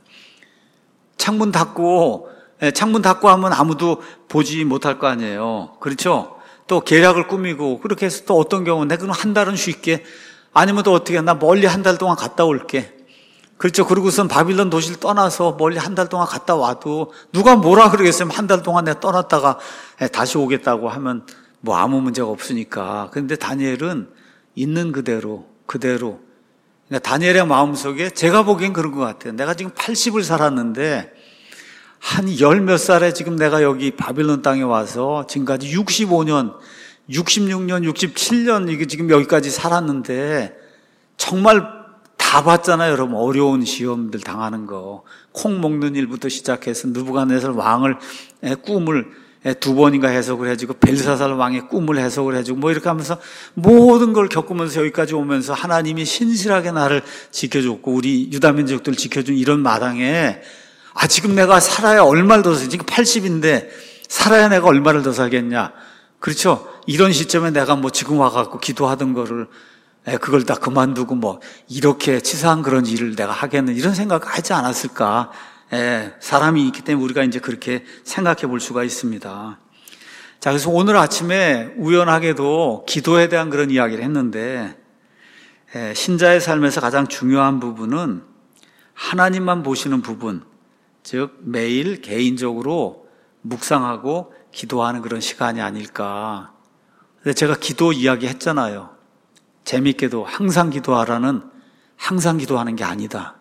창문 닫고 예, 창문 닫고 하면 아무도 보지 못할 거 아니에요. 그렇죠? 또 계략을 꾸미고 그렇게 해서 또 어떤 경우는 내가 그럼 한 달은 쉴게 아니면 또 어떻게 나 멀리 한 달 동안 갔다 올게 그렇죠. 그러고선 바빌론 도시를 떠나서 멀리 한 달 동안 갔다 와도 누가 뭐라 그러겠어요. 한 달 동안 내가 떠났다가 다시 오겠다고 하면 뭐 아무 문제가 없으니까. 그런데 다니엘은 있는 그대로 그대로 그러니까 다니엘의 마음속에 제가 보기엔 그런 것 같아요. 내가 지금 팔십을 살았는데 한 열 몇 살에 지금 내가 여기 바빌론 땅에 와서 지금까지 육십오 년, 육십육 년, 육십칠 년 이게 지금 여기까지 살았는데 정말 다 봤잖아요, 여러분. 어려운 시험들 당하는 거. 콩 먹는 일부터 시작해서 느부갓네살 왕을 꿈을 두 번인가 해석을 해주고 벨사살 왕의 꿈을 해석을 해주고 뭐 이렇게 하면서 모든 걸 겪으면서 여기까지 오면서 하나님이 신실하게 나를 지켜줬고 우리 유다민족들 지켜준 이런 마당에 아, 지금 내가 살아야 얼마를 더 살, 지금 팔십인데 살아야 내가 얼마를 더 살겠냐. 그렇죠? 이런 시점에 내가 뭐 지금 와갖고 기도하던 거를, 에, 그걸 다 그만두고 뭐, 이렇게 치사한 그런 일을 내가 하겠는 이런 생각 하지 않았을까. 에, 사람이 있기 때문에 우리가 이제 그렇게 생각해 볼 수가 있습니다. 자, 그래서 오늘 아침에 우연하게도 기도에 대한 그런 이야기를 했는데, 에, 신자의 삶에서 가장 중요한 부분은 하나님만 보시는 부분, 즉 매일 개인적으로 묵상하고 기도하는 그런 시간이 아닐까. 근데 제가 기도 이야기 했잖아요. 재밌게도 항상 기도하라는 항상 기도하는 게 아니다.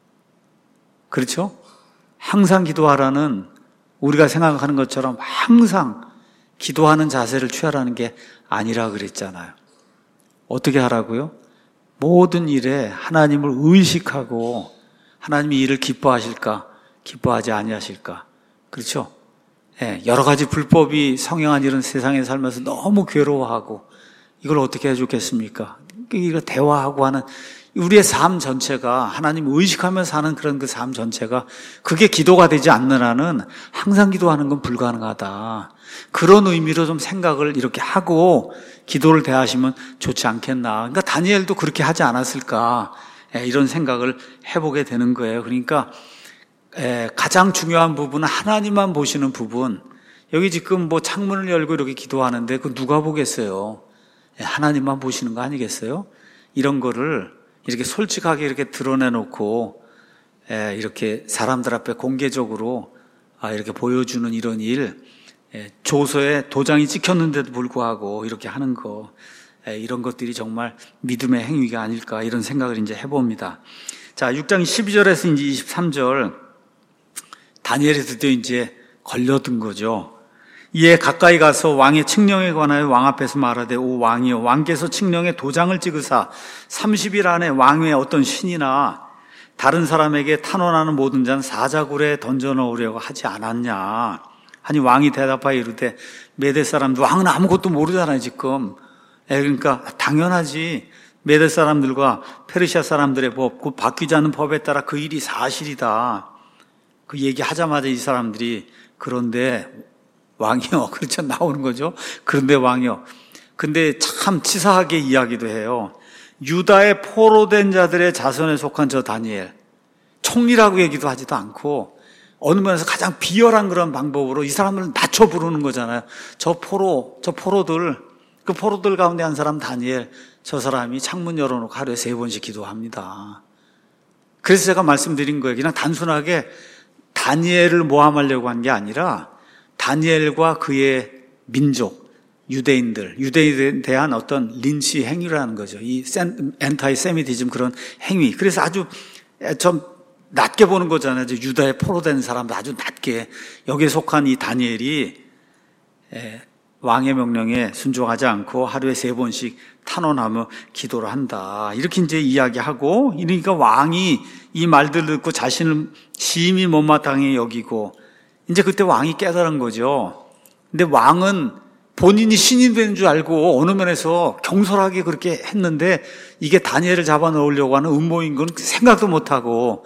그렇죠? 항상 기도하라는 우리가 생각하는 것처럼 항상 기도하는 자세를 취하라는 게 아니라 그랬잖아요. 어떻게 하라고요? 모든 일에 하나님을 의식하고 하나님이 이를 기뻐하실까? 기뻐하지 아니하실까? 그렇죠? 예, 여러 가지 불법이 성행한 이런 세상에 살면서 너무 괴로워하고 이걸 어떻게 해주겠습니까? 이거 대화하고 하는 우리의 삶 전체가 하나님 의식하면서 사는 그런 그 삶 전체가 그게 기도가 되지 않는 한은 항상 기도하는 건 불가능하다. 그런 의미로 좀 생각을 이렇게 하고 기도를 대하시면 좋지 않겠나. 그러니까 다니엘도 그렇게 하지 않았을까. 예, 이런 생각을 해보게 되는 거예요. 그러니까 에, 가장 중요한 부분은 하나님만 보시는 부분. 여기 지금 뭐 창문을 열고 이렇게 기도하는데 그 누가 보겠어요? 에, 하나님만 보시는 거 아니겠어요? 이런 거를 이렇게 솔직하게 이렇게 드러내놓고 에, 이렇게 사람들 앞에 공개적으로 아, 이렇게 보여주는 이런 일, 조서에 도장이 찍혔는데도 불구하고 이렇게 하는 거, 이런 것들이 정말 믿음의 행위가 아닐까 이런 생각을 이제 해봅니다. 자, 육 장 십이 절에서 이제 이십삼 절, 다니엘이 드디어 이제 걸려든 거죠. 이에 가까이 가서 왕의 칙령에 관하여 왕 앞에서 말하되, 오 왕이여, 왕께서 칙령에 도장을 찍으사 삼십 일 안에 왕의 어떤 신이나 다른 사람에게 탄원하는 모든 자는 사자굴에 던져 넣으려고 하지 않았냐 하니, 왕이 대답하여 이르되, 메대 사람들, 왕은 아무것도 모르잖아요 지금. 그러니까 당연하지, 메대 사람들과 페르시아 사람들의 법, 그 바뀌지 않는 법에 따라 그 일이 사실이다. 그 얘기하자마자 이 사람들이, 그런데 왕이요, 그렇죠, 나오는 거죠. 그런데 왕이요. 근데 참 치사하게 이야기도 해요. 유다의 포로된 자들의 자손에 속한 저 다니엘, 총리라고 얘기도 하지도 않고, 어느 면에서 가장 비열한 그런 방법으로 이 사람을 낮춰 부르는 거잖아요. 저 포로, 저 포로들, 그 포로들 가운데 한 사람 다니엘, 저 사람이 창문 열어놓고 하루에 세 번씩 기도합니다. 그래서 제가 말씀드린 거예요. 그냥 단순하게 다니엘을 모함하려고 한 게 아니라, 다니엘과 그의 민족, 유대인들, 유대인에 대한 어떤 린치 행위라는 거죠. 이 엔타이 세미티즘 그런 행위. 그래서 아주 좀 낮게 보는 거잖아요. 유다에 포로된 사람들 아주 낮게. 여기에 속한 이 다니엘이 왕의 명령에 순종하지 않고 하루에 세 번씩 탄원하며 기도를 한다. 이렇게 이제 이야기하고, 그러니까 왕이 이 말들을 듣고 자신을 심히 못마땅히 여기고, 이제 그때 왕이 깨달은 거죠. 근데 왕은 본인이 신이 되는 줄 알고 어느 면에서 경솔하게 그렇게 했는데, 이게 다니엘을 잡아넣으려고 하는 음모인 건 생각도 못하고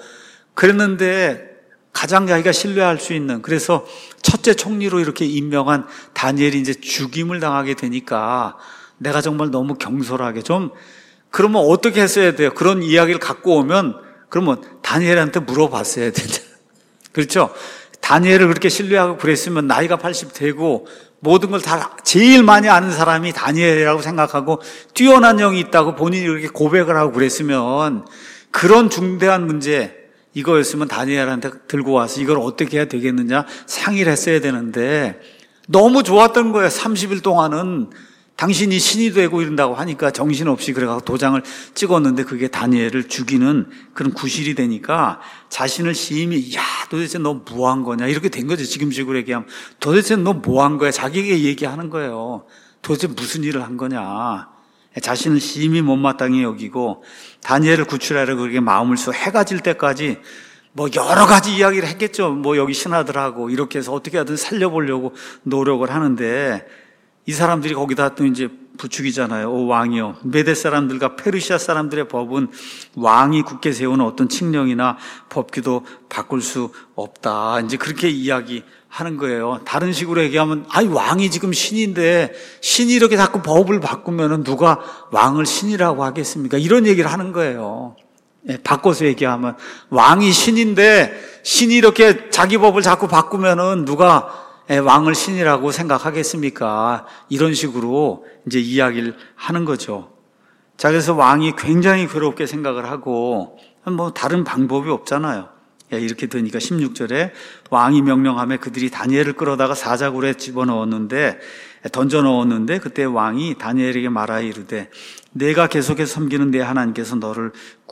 그랬는데, 가장 자기가 신뢰할 수 있는, 그래서 첫째 총리로 이렇게 임명한 다니엘이 이제 죽임을 당하게 되니까 내가 정말 너무 경솔하게 좀, 그러면 어떻게 했어야 돼요? 그런 이야기를 갖고 오면 그러면 다니엘한테 물어봤어야 된다. 그렇죠? 다니엘을 그렇게 신뢰하고 그랬으면 나이가 팔십 되고 모든 걸 다 제일 많이 아는 사람이 다니엘이라고 생각하고 뛰어난 영이 있다고 본인이 이렇게 고백을 하고 그랬으면, 그런 중대한 문제 이거였으면 다니엘한테 들고 와서 이걸 어떻게 해야 되겠느냐 상의를 했어야 되는데, 너무 좋았던 거예요. 삼십 일 동안은 당신이 신이 되고 이런다고 하니까 정신없이 그래가지고 도장을 찍었는데, 그게 다니엘을 죽이는 그런 구실이 되니까 자신을 심히, 야, 도대체 너 뭐 한 거냐 이렇게 된 거죠. 지금식으로 얘기하면 도대체 너 뭐 한 거야, 자기에게 얘기하는 거예요. 도대체 무슨 일을 한 거냐. 자신을 심히 못마땅히 여기고 다니엘을 구출하려고 그렇게 마음을 써 해가 질 때까지 뭐 여러 가지 이야기를 했겠죠. 뭐 여기 신하들하고 이렇게 해서 어떻게 하든 살려보려고 노력을 하는데, 이 사람들이 거기다 또 이제 부추기잖아요. 오 왕이요, 메대 사람들과 페르시아 사람들의 법은 왕이 굳게 세우는 어떤 칙령이나 법규도 바꿀 수 없다. 이제 그렇게 이야기하는 거예요. 다른 식으로 얘기하면, 아이 왕이 지금 신인데 신이 이렇게 자꾸 법을 바꾸면은 누가 왕을 신이라고 하겠습니까? 이런 얘기를 하는 거예요. 예, 바꿔서 얘기하면, 왕이 신인데 신이 이렇게 자기 법을 자꾸 바꾸면은 누가 왕을 신이라고 생각하겠습니까? 이런 식으로 이제 이야기를 하는 거죠. 자, 그래서 왕이 굉장히 괴롭게 생각을 하고, 뭐 다른 방법이 없잖아요. 이렇게 되니까 십육 절에 왕이 명령하며 그들이 다니엘을 끌어다가 사자굴에 집어넣었는데, 던져 넣었는데, 그때 왕이 다니엘에게 말하여 이르되, 내가 계속해서 섬기는 내 하나님께서 너를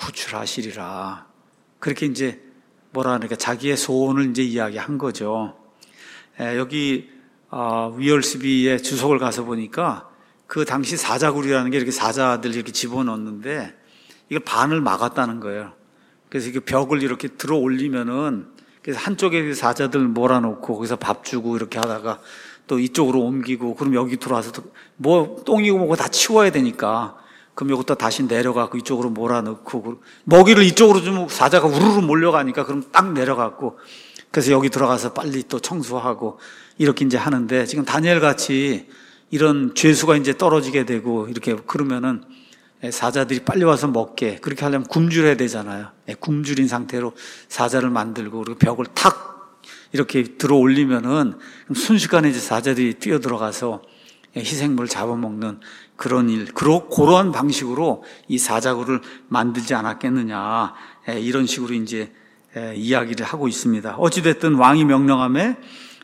구출하시리라. 그렇게 이제 뭐라 하니까 자기의 소원을 이제 이야기한 거죠. 여기 위얼스비의 주석을 가서 보니까 그 당시 사자굴이라는 게 이렇게 사자들 이렇게 집어넣는데 이걸 반을 막았다는 거예요. 그래서 이게 벽을 이렇게 들어 올리면은, 그래서 한쪽에 사자들 몰아놓고 거기서 밥 주고 이렇게 하다가 또 이쪽으로 옮기고, 그럼 여기 들어와서 뭐 똥이고 뭐고 다 치워야 되니까, 그럼 여기다 다시 내려가고 이쪽으로 몰아넣고, 먹이를 이쪽으로 주면 사자가 우르르 몰려가니까 그럼 딱 내려가고, 그래서 여기 들어가서 빨리 또 청소하고 이렇게 이제 하는데, 지금 다니엘 같이 이런 죄수가 이제 떨어지게 되고 이렇게 그러면은 사자들이 빨리 와서 먹게, 그렇게 하려면 굶주려야 되잖아요. 굶주린 상태로 사자를 만들고 그리고 벽을 탁 이렇게 들어 올리면은 순식간에 이제 사자들이 뛰어 들어가서 희생물을 잡아먹는 그런 일, 그런 방식으로 이 사자굴을 만들지 않았겠느냐, 이런 식으로 이제 이야기를 하고 있습니다. 어찌됐든 왕이 명령함에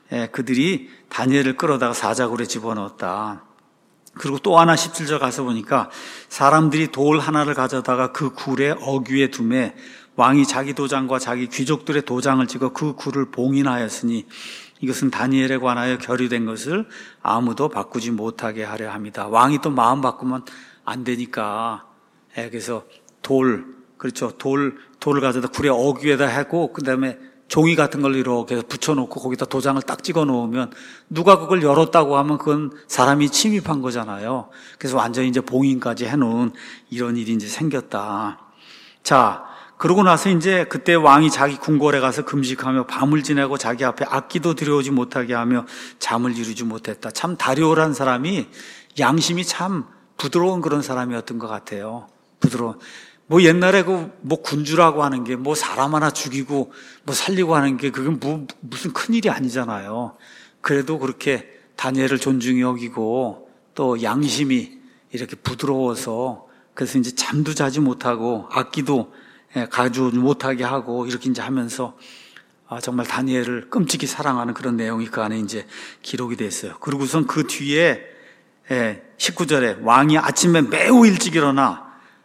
예, 그들이 다니엘을 끌어다가 사자굴에 집어넣었다. 그리고 또 하나 십칠 절 가서 보니까 사람들이 돌 하나를 가져다가 그 굴에 어귀에 두매 왕이 자기 도장과 자기 귀족들의 도장을 찍어 그 굴을 봉인하였으니 이것은 다니엘에 관하여 결의된 것을 아무도 바꾸지 못하게 하려 합니다. 왕이 또 마음 바꾸면 안 되니까. 예, 그래서 돌, 그렇죠. 돌, 돌을 가져다 굴에 어귀에다 하고 그 다음에 종이 같은 걸 이렇게 붙여놓고 거기다 도장을 딱 찍어 놓으면 누가 그걸 열었다고 하면 그건 사람이 침입한 거잖아요. 그래서 완전히 이제 봉인까지 해놓은 이런 일이 이제 생겼다. 자, 그러고 나서 이제 그때 왕이 자기 궁궐에 가서 금식하며 밤을 지내고 자기 앞에 악기도 들여오지 못하게 하며 잠을 이루지 못했다. 참 다리오라는 사람이 양심이 참 부드러운 그런 사람이었던 것 같아요. 부드러운. 뭐 옛날에 그 뭐 군주라고 하는 게 뭐 사람 하나 죽이고 뭐 살리고 하는 게 그게 뭐 무슨 큰일이 아니잖아요. 그래도 그렇게 다니엘을 존중히 여기고 또 양심이 이렇게 부드러워서 그래서 이제 잠도 자지 못하고 악기도 가져오지 못하게 하고 이렇게 이제 하면서 아, 정말 다니엘을 끔찍이 사랑하는 그런 내용이 그 안에 이제 기록이 됐어요. 그리고선 그 뒤에 십구 절에 왕이 아침에 매우 일찍 일어나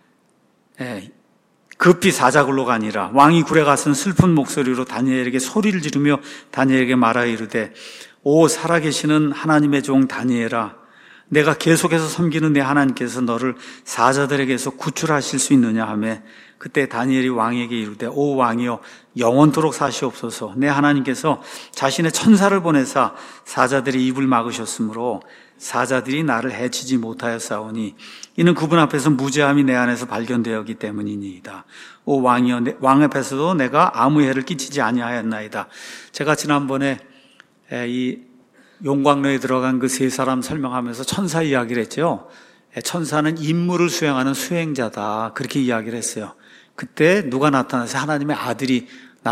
급히 사자굴로가 아니라 왕이 굴에 가서는 슬픈 목소리로 다니엘에게 소리를 지르며 다니엘에게 말하여 이르되 오 살아계시는 하나님의 종 다니엘아 내가 계속해서 섬기는 내 하나님께서 너를 사자들에게서 구출하실 수 있느냐 하며 그때 다니엘이 왕에게 이르되 오 왕이여 영원토록 사시옵소서 내 하나님께서 자신의 천사를 보내사 사자들의 입을 막으셨으므로 사자들이 나를 해치지 못하였사오니 이는 그분 앞에서 무죄함이 내 안에서 발견되었기 때문이니이다. 오 왕이여 왕 앞에서도 내가 아무 해를 끼치지 아니하였나이다. 제가 지난번에 이 용광로에 들어간 그 세 사람 설명하면서 천사 이야기를 했죠. 천사는 임무를 수행하는 수행자다 그렇게 이야기를 했어요. 그때 누가 나타나서 하나님의 아들이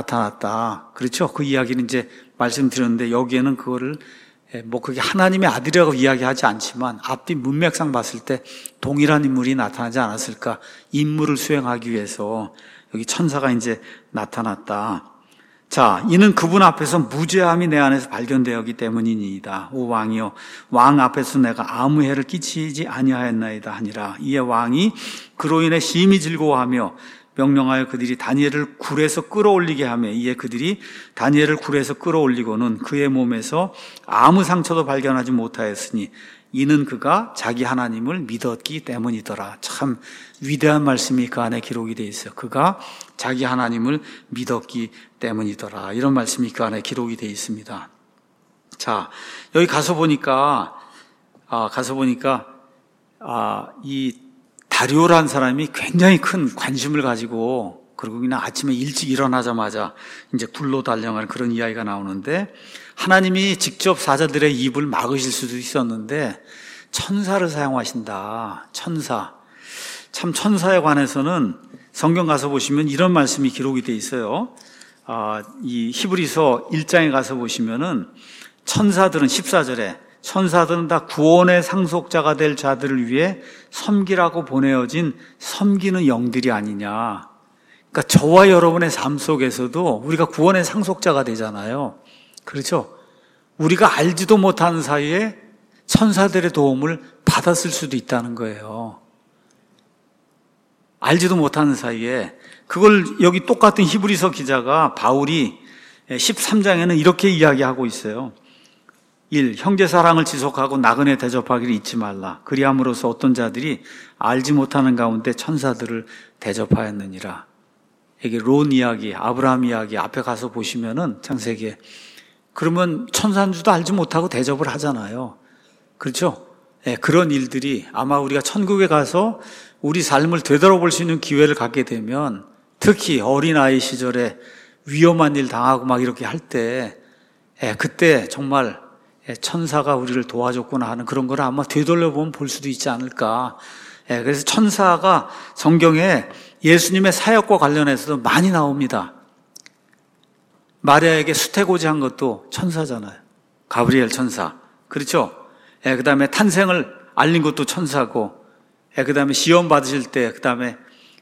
나타났다. 그렇죠? 그 이야기는 이제 말씀드렸는데 여기에는 그거를 뭐 그게 하나님의 아들이라고 이야기하지 않지만 앞뒤 문맥상 봤을 때 동일한 인물이 나타나지 않았을까? 임무를 수행하기 위해서 여기 천사가 이제 나타났다. 자, 이는 그분 앞에서 무죄함이 내 안에서 발견되었기 때문이니이다. 오 왕이여, 왕 앞에서 내가 아무 해를 끼치지 아니하였나이다 하니라. 이에 왕이 그로 인해 심히 즐거워하며 명령하여 그들이 다니엘을 굴에서 끌어올리게 하며 이에 그들이 다니엘을 굴에서 끌어올리고는 그의 몸에서 아무 상처도 발견하지 못하였으니 이는 그가 자기 하나님을 믿었기 때문이더라. 참 위대한 말씀이 그 안에 기록이 되어 있어요. 그가 자기 하나님을 믿었기 때문이더라. 이런 말씀이 그 안에 기록이 되어 있습니다. 자, 여기 가서 보니까 아, 가서 보니까 아, 이 다리오라는 사람이 굉장히 큰 관심을 가지고 그리고 그냥 아침에 일찍 일어나자마자 이제 굴로 달려가는 그런 이야기가 나오는데 하나님이 직접 사자들의 입을 막으실 수도 있었는데 천사를 사용하신다. 천사. 참 천사에 관해서는 성경 가서 보시면 이런 말씀이 기록이 돼 있어요. 아, 이 히브리서 일 장에 가서 보시면은 천사들은 십사 절에 천사들은 다 구원의 상속자가 될 자들을 위해 섬기라고 보내어진 섬기는 영들이 아니냐. 그러니까 저와 여러분의 삶 속에서도 우리가 구원의 상속자가 되잖아요. 그렇죠? 우리가 알지도 못하는 사이에 천사들의 도움을 받았을 수도 있다는 거예요. 알지도 못하는 사이에 그걸 여기 똑같은 히브리서 기자가 바울이 십삼 장에는 이렇게 이야기하고 있어요. 일. 형제 사랑을 지속하고 나그네 대접하기를 잊지 말라. 그리함으로써 어떤 자들이 알지 못하는 가운데 천사들을 대접하였느니라. 이게 론 이야기, 아브라함 이야기 앞에 가서 보시면은 창세기에 그러면 천사인 줄도 알지 못하고 대접을 하잖아요. 그렇죠? 네, 그런 일들이 아마 우리가 천국에 가서 우리 삶을 되돌아볼 수 있는 기회를 갖게 되면 특히 어린아이 시절에 위험한 일 당하고 막 이렇게 할 때 네, 그때 정말 천사가 우리를 도와줬구나 하는 그런 걸 아마 되돌려보면 볼 수도 있지 않을까. 네, 그래서 천사가 성경에 예수님의 사역과 관련해서도 많이 나옵니다. 마리아에게 수태고지한 것도 천사잖아요. 가브리엘 천사. 그렇죠? 예, 그 다음에 탄생을 알린 것도 천사고, 예, 그 다음에 시험 받으실 때, 그 다음에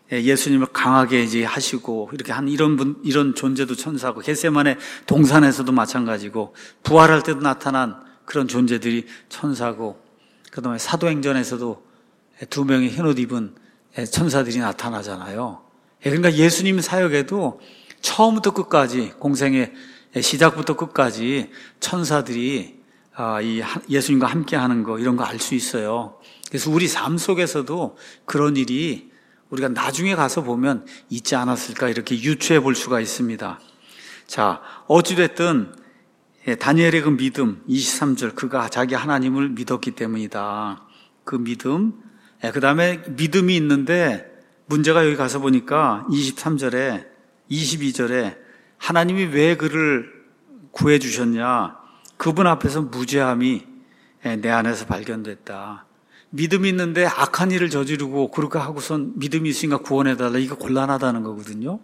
예수님을 강하게 이제 하시고 이렇게 한 이런 분, 이런 존재도 천사고, 겟세마네 동산에서도 마찬가지고, 부활할 때도 나타난 그런 존재들이 천사고, 그 다음에 사도행전에서도 두 명의 흰옷 입은 천사들이 나타나잖아요. 그러니까 예수님 사역에도 처음부터 끝까지, 공생의 시작부터 끝까지 천사들이 이 예수님과 함께 하는 거, 이런 거 알 수 있어요. 그래서 우리 삶 속에서도 그런 일이 우리가 나중에 가서 보면 있지 않았을까, 이렇게 유추해 볼 수가 있습니다. 자, 어찌됐든 다니엘의 그 믿음, 이십삼 절, 그가 자기 하나님을 믿었기 때문이다. 그 믿음, 그 다음에 믿음이 있는데 문제가 여기 가서 보니까 이십삼 절에, 이십이 절에 하나님이 왜 그를 구해 주셨냐, 그분 앞에서 무죄함이 내 안에서 발견됐다. 믿음이 있는데 악한 일을 저지르고 그렇게 하고선 믿음이 있으니까 구원해달라, 이거 곤란하다는 거거든요.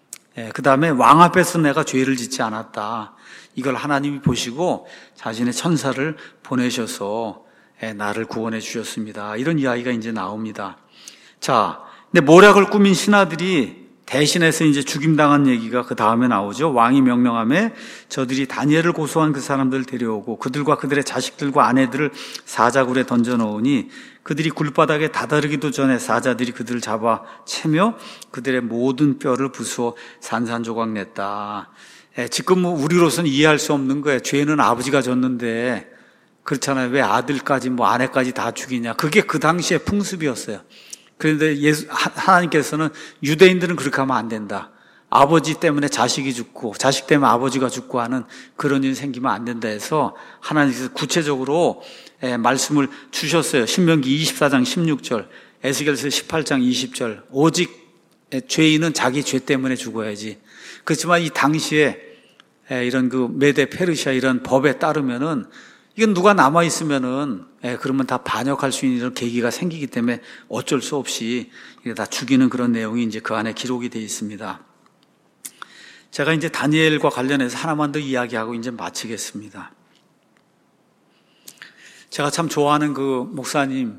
그 다음에 왕 앞에서 내가 죄를 짓지 않았다, 이걸 하나님이 보시고 자신의 천사를 보내셔서 나를 구원해 주셨습니다. 이런 이야기가 이제 나옵니다. 자, 근데 모략을 꾸민 신하들이 대신해서 이제 죽임당한 얘기가 그 다음에 나오죠. 왕이 명령하며 저들이 다니엘을 고소한 그 사람들을 데려오고 그들과 그들의 자식들과 아내들을 사자굴에 던져놓으니 그들이 굴바닥에 다다르기도 전에 사자들이 그들을 잡아 채며 그들의 모든 뼈를 부수어 산산조각 냈다. 예, 지금 뭐 우리로서는 이해할 수 없는 거예요. 죄는 아버지가 졌는데, 그렇잖아요. 왜 아들까지 뭐 아내까지 다 죽이냐. 그게 그 당시의 풍습이었어요. 그런데 예수, 하나님께서는 유대인들은 그렇게 하면 안 된다. 아버지 때문에 자식이 죽고 자식 때문에 아버지가 죽고 하는 그런 일이 생기면 안 된다 해서 하나님께서 구체적으로 말씀을 주셨어요. 신명기 이십사 장 십육 절, 에스겔서 십팔 장 이십 절. 오직 죄인은 자기 죄 때문에 죽어야지. 그렇지만 이 당시에 이런 그 메데 페르시아 이런 법에 따르면은 이건 누가 남아있으면은, 예, 그러면 다 반역할 수 있는 이런 계기가 생기기 때문에 어쩔 수 없이 이게 다 죽이는 그런 내용이 이제 그 안에 기록이 되어 있습니다. 제가 이제 다니엘과 관련해서 하나만 더 이야기하고 이제 마치겠습니다. 제가 참 좋아하는 그 목사님이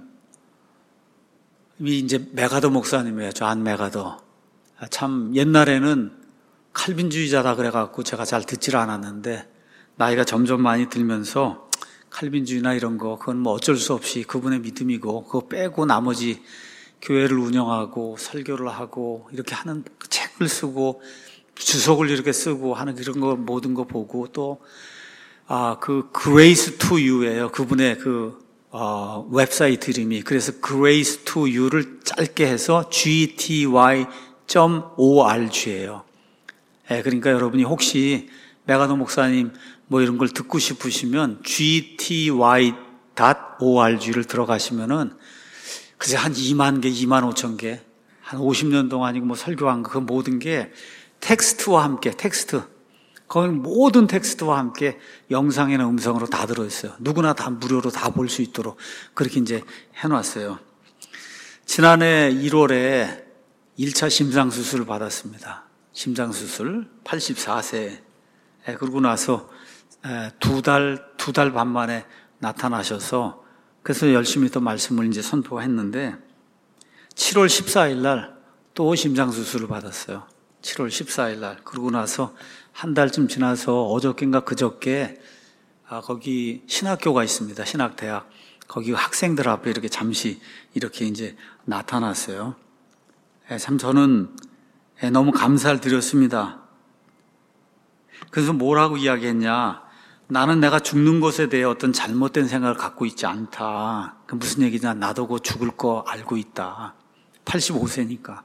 이제 메가더 목사님이에요. 존 메가더. 참 옛날에는 칼빈주의자다 그래갖고 제가 잘 듣지를 않았는데, 나이가 점점 많이 들면서 칼빈주의나 이런 거, 그건 뭐 어쩔 수 없이 그분의 믿음이고, 그거 빼고 나머지 교회를 운영하고 설교를 하고 이렇게 하는 책을 쓰고 주석을 이렇게 쓰고 하는 이런 거, 모든 거 보고, 또 아, 그 Grace to You예요. 그분의 그 어, 웹사이트 이름이. 그래서 Grace to You를 짧게 해서 지 티 와이 닷 오 알 지예요. 예, 그러니까 여러분이 혹시 메가더 목사님 뭐 이런 걸 듣고 싶으시면 지 티 와이 닷 오 알 지를 들어가시면은 그새 한 이만 개, 이만 오천 개, 한 오십 년 동안이고 뭐 설교한 거, 그 모든 게 텍스트와 함께, 텍스트. 거기 모든 텍스트와 함께 영상이나 음성으로 다 들어있어요. 누구나 다 무료로 다 볼 수 있도록 그렇게 이제 해놨어요. 지난해 일월에 일 차 심장수술을 받았습니다. 심장수술, 팔십사 세. 그러고 나서 두 달, 두 달 반 만에 나타나셔서, 그래서 열심히 또 말씀을 이제 선포했는데, 칠월 십사일 날 또 심장수술을 받았어요. 칠월 십사일 날. 그러고 나서 한 달쯤 지나서 어저께인가 그저께, 아, 거기 신학교가 있습니다. 신학대학. 거기 학생들 앞에 이렇게 잠시 이렇게 이제 나타났어요. 참 저는 너무 감사를 드렸습니다. 그래서 뭐라고 이야기했냐. 나는 내가 죽는 것에 대해 어떤 잘못된 생각을 갖고 있지 않다. 그 무슨 얘기냐. 나도 곧 죽을 거 알고 있다. 팔십오 세니까.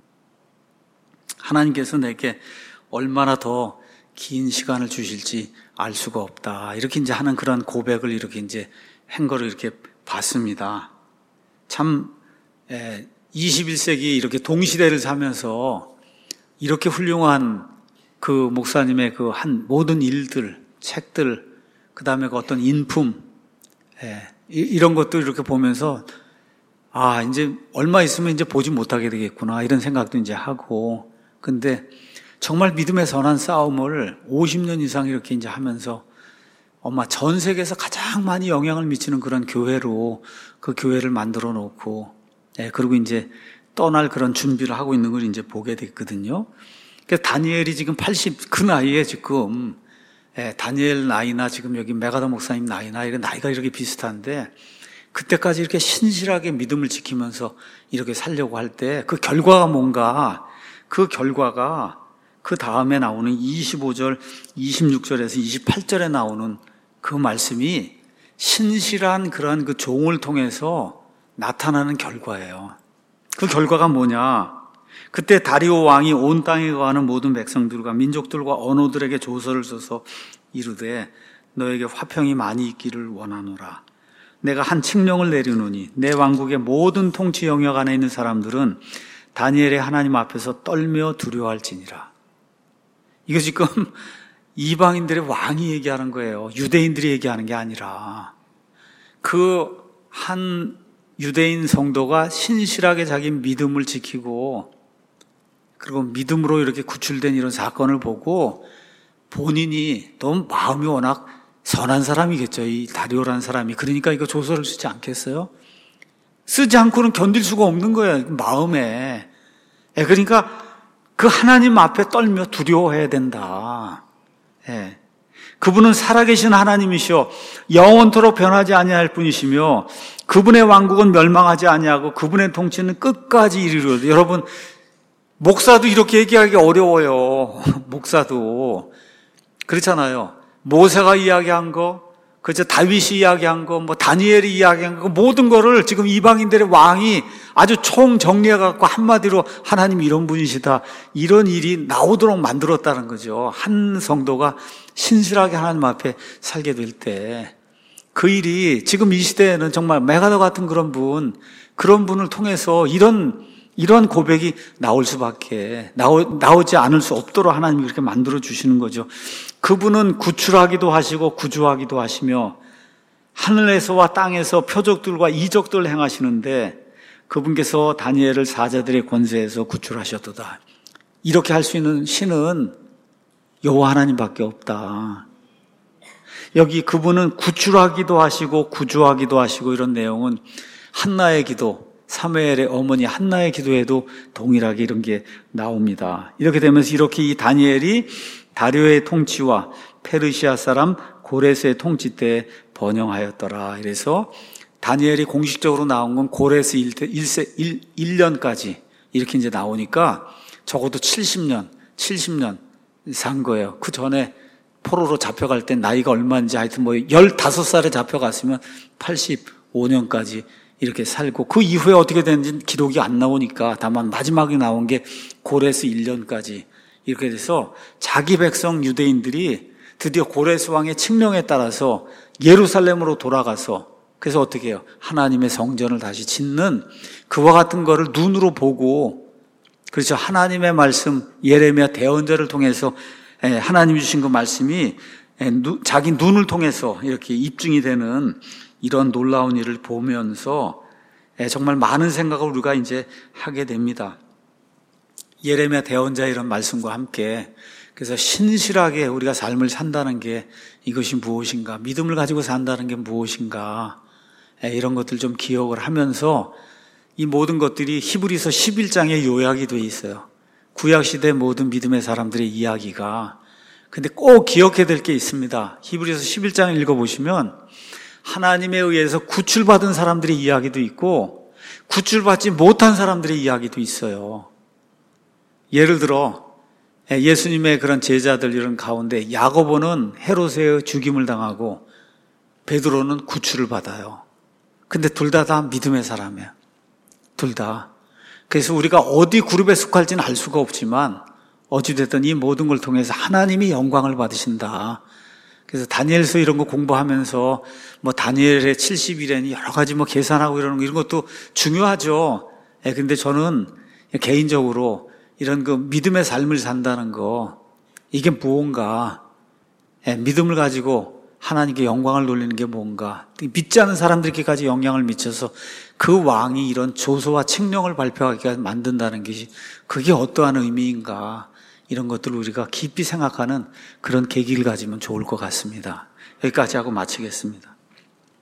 하나님께서 내게 얼마나 더 긴 시간을 주실지 알 수가 없다. 이렇게 이제 하는 그런 고백을 이렇게 이제 한 거를 이렇게 봤습니다. 참, 이십일 세기 이렇게 동시대를 사면서 이렇게 훌륭한 그 목사님의 그 한 모든 일들, 책들, 그 다음에 그 어떤 인품, 이런 것들 이렇게 보면서 아, 이제 얼마 있으면 이제 보지 못하게 되겠구나. 이런 생각도 이제 하고. 근데 정말 믿음의 선한 싸움을 오십 년 이상 이렇게 이제 하면서 엄마 전 세계에서 가장 많이 영향을 미치는 그런 교회로 그 교회를 만들어 놓고, 예, 그리고 이제 떠날 그런 준비를 하고 있는 걸 이제 보게 됐거든요. 그래서 다니엘이 지금 팔십, 그 나이에 지금, 예, 다니엘 나이나 지금 여기 메가더 목사님 나이나 이런 나이가 이렇게 비슷한데, 그때까지 이렇게 신실하게 믿음을 지키면서 이렇게 살려고 할 때 그 결과가 뭔가, 그 결과가 그 다음에 나오는 이십오 절, 이십육 절에서 이십팔 절에 나오는 그 말씀이 신실한 그런 그 종을 통해서 나타나는 결과예요. 그 결과가 뭐냐? 그때 다리오 왕이 온 땅에 거하는 모든 백성들과 민족들과 언어들에게 조서를 써서 이르되 너에게 화평이 많이 있기를 원하노라. 내가 한 칙령을 내리노니 내 왕국의 모든 통치 영역 안에 있는 사람들은 다니엘의 하나님 앞에서 떨며 두려워할지니라. 이거 지금 이방인들의 왕이 얘기하는 거예요. 유대인들이 얘기하는 게 아니라 그 한 유대인 성도가 신실하게 자기 믿음을 지키고 그리고 믿음으로 이렇게 구출된 이런 사건을 보고 본인이 너무 마음이 워낙 선한 사람이겠죠. 이 다리오라는 사람이. 그러니까 이거 조서를 쓰지 않겠어요? 쓰지 않고는 견딜 수가 없는 거예요. 마음에. 예, 그러니까 그 하나님 앞에 떨며 두려워해야 된다. 예. 그분은 살아계신 하나님이시오. 영원토록 변하지 아니할 분이시며 그분의 왕국은 멸망하지 아니하고 그분의 통치는 끝까지 이르리로다. 여러분, 목사도 이렇게 얘기하기 어려워요. 목사도. 그렇잖아요. 모세가 이야기한 거, 그죠? 다윗이 이야기한 거, 뭐 다니엘이 이야기한 거, 모든 거를 지금 이방인들의 왕이 아주 총정리해갖고 한마디로 하나님 이런 분이시다. 이런 일이 나오도록 만들었다는 거죠. 한 성도가 신실하게 하나님 앞에 살게 될 때. 그 일이 지금 이 시대에는 정말 메가더 같은 그런 분, 그런 분을 통해서 이런, 이런 고백이 나올 수밖에, 나오, 나오지 않을 수 없도록 하나님이 그렇게 만들어 주시는 거죠. 그분은 구출하기도 하시고 구주하기도 하시며 하늘에서와 땅에서 표적들과 이적들을 행하시는데 그분께서 다니엘을 사자들의 권세에서 구출하셨도다. 이렇게 할 수 있는 신은 여호와 하나님밖에 없다. 여기 그분은 구출하기도 하시고 구주하기도 하시고 이런 내용은 한나의 기도, 사무엘의 어머니 한나의 기도에도 동일하게 이런 게 나옵니다. 이렇게 되면서 이렇게 이 다니엘이 다리오의 통치와 페르시아 사람 고레스의 통치 때 번영하였더라. 그래서 다니엘이 공식적으로 나온 건 고레스 일 년까지 이렇게 이제 나오니까 적어도 칠십 년, 칠십 년 산 거예요. 그 전에 포로로 잡혀갈 때 나이가 얼마인지 하여튼 뭐 열다섯 살에 잡혀갔으면 팔십오 년까지 이렇게 살고 그 이후에 어떻게 됐는지 기록이 안 나오니까 다만 마지막에 나온 게 고레스 일 년까지 이렇게 돼서 자기 백성 유대인들이 드디어 고레스 왕의 칙령에 따라서 예루살렘으로 돌아가서 그래서 어떻게 해요? 하나님의 성전을 다시 짓는 그와 같은 거를 눈으로 보고 그렇죠. 하나님의 말씀 예레미야 대언자를 통해서 하나님이 주신 그 말씀이 자기 눈을 통해서 이렇게 입증이 되는 이런 놀라운 일을 보면서 정말 많은 생각을 우리가 이제 하게 됩니다. 예레미야 대언자 이런 말씀과 함께 그래서 신실하게 우리가 삶을 산다는 게 이것이 무엇인가, 믿음을 가지고 산다는 게 무엇인가 이런 것들 좀 기억을 하면서 이 모든 것들이 히브리서 십일 장에 요약이 되어 있어요. 구약시대 모든 믿음의 사람들의 이야기가. 근데 꼭 기억해야 될 게 있습니다. 히브리서 십일 장을 읽어보시면 하나님에 의해서 구출받은 사람들의 이야기도 있고 구출받지 못한 사람들의 이야기도 있어요. 예를 들어 예수님의 그런 제자들 이런 가운데 야고보는 헤롯의 죽임을 당하고 베드로는 구출을 받아요. 근데 둘 다 다 믿음의 사람이에요. 둘 다. 그래서 우리가 어디 그룹에 속할지는 알 수가 없지만 어찌됐든 이 모든 걸 통해서 하나님이 영광을 받으신다. 그래서 다니엘서 이런 거 공부하면서 뭐 다니엘의 칠십 일에는 여러 가지 뭐 계산하고 이러는 거 이런 것도 중요하죠. 예, 근데 저는 개인적으로 이런 그 믿음의 삶을 산다는 거 이게 무언가 예, 믿음을 가지고 하나님께 영광을 돌리는 게 뭔가 믿지 않는 사람들에게까지 영향을 미쳐서 그 왕이 이런 조서와 칙령을 발표하게 만든다는 것이 그게 어떠한 의미인가 이런 것들을 우리가 깊이 생각하는 그런 계기를 가지면 좋을 것 같습니다. 여기까지 하고 마치겠습니다.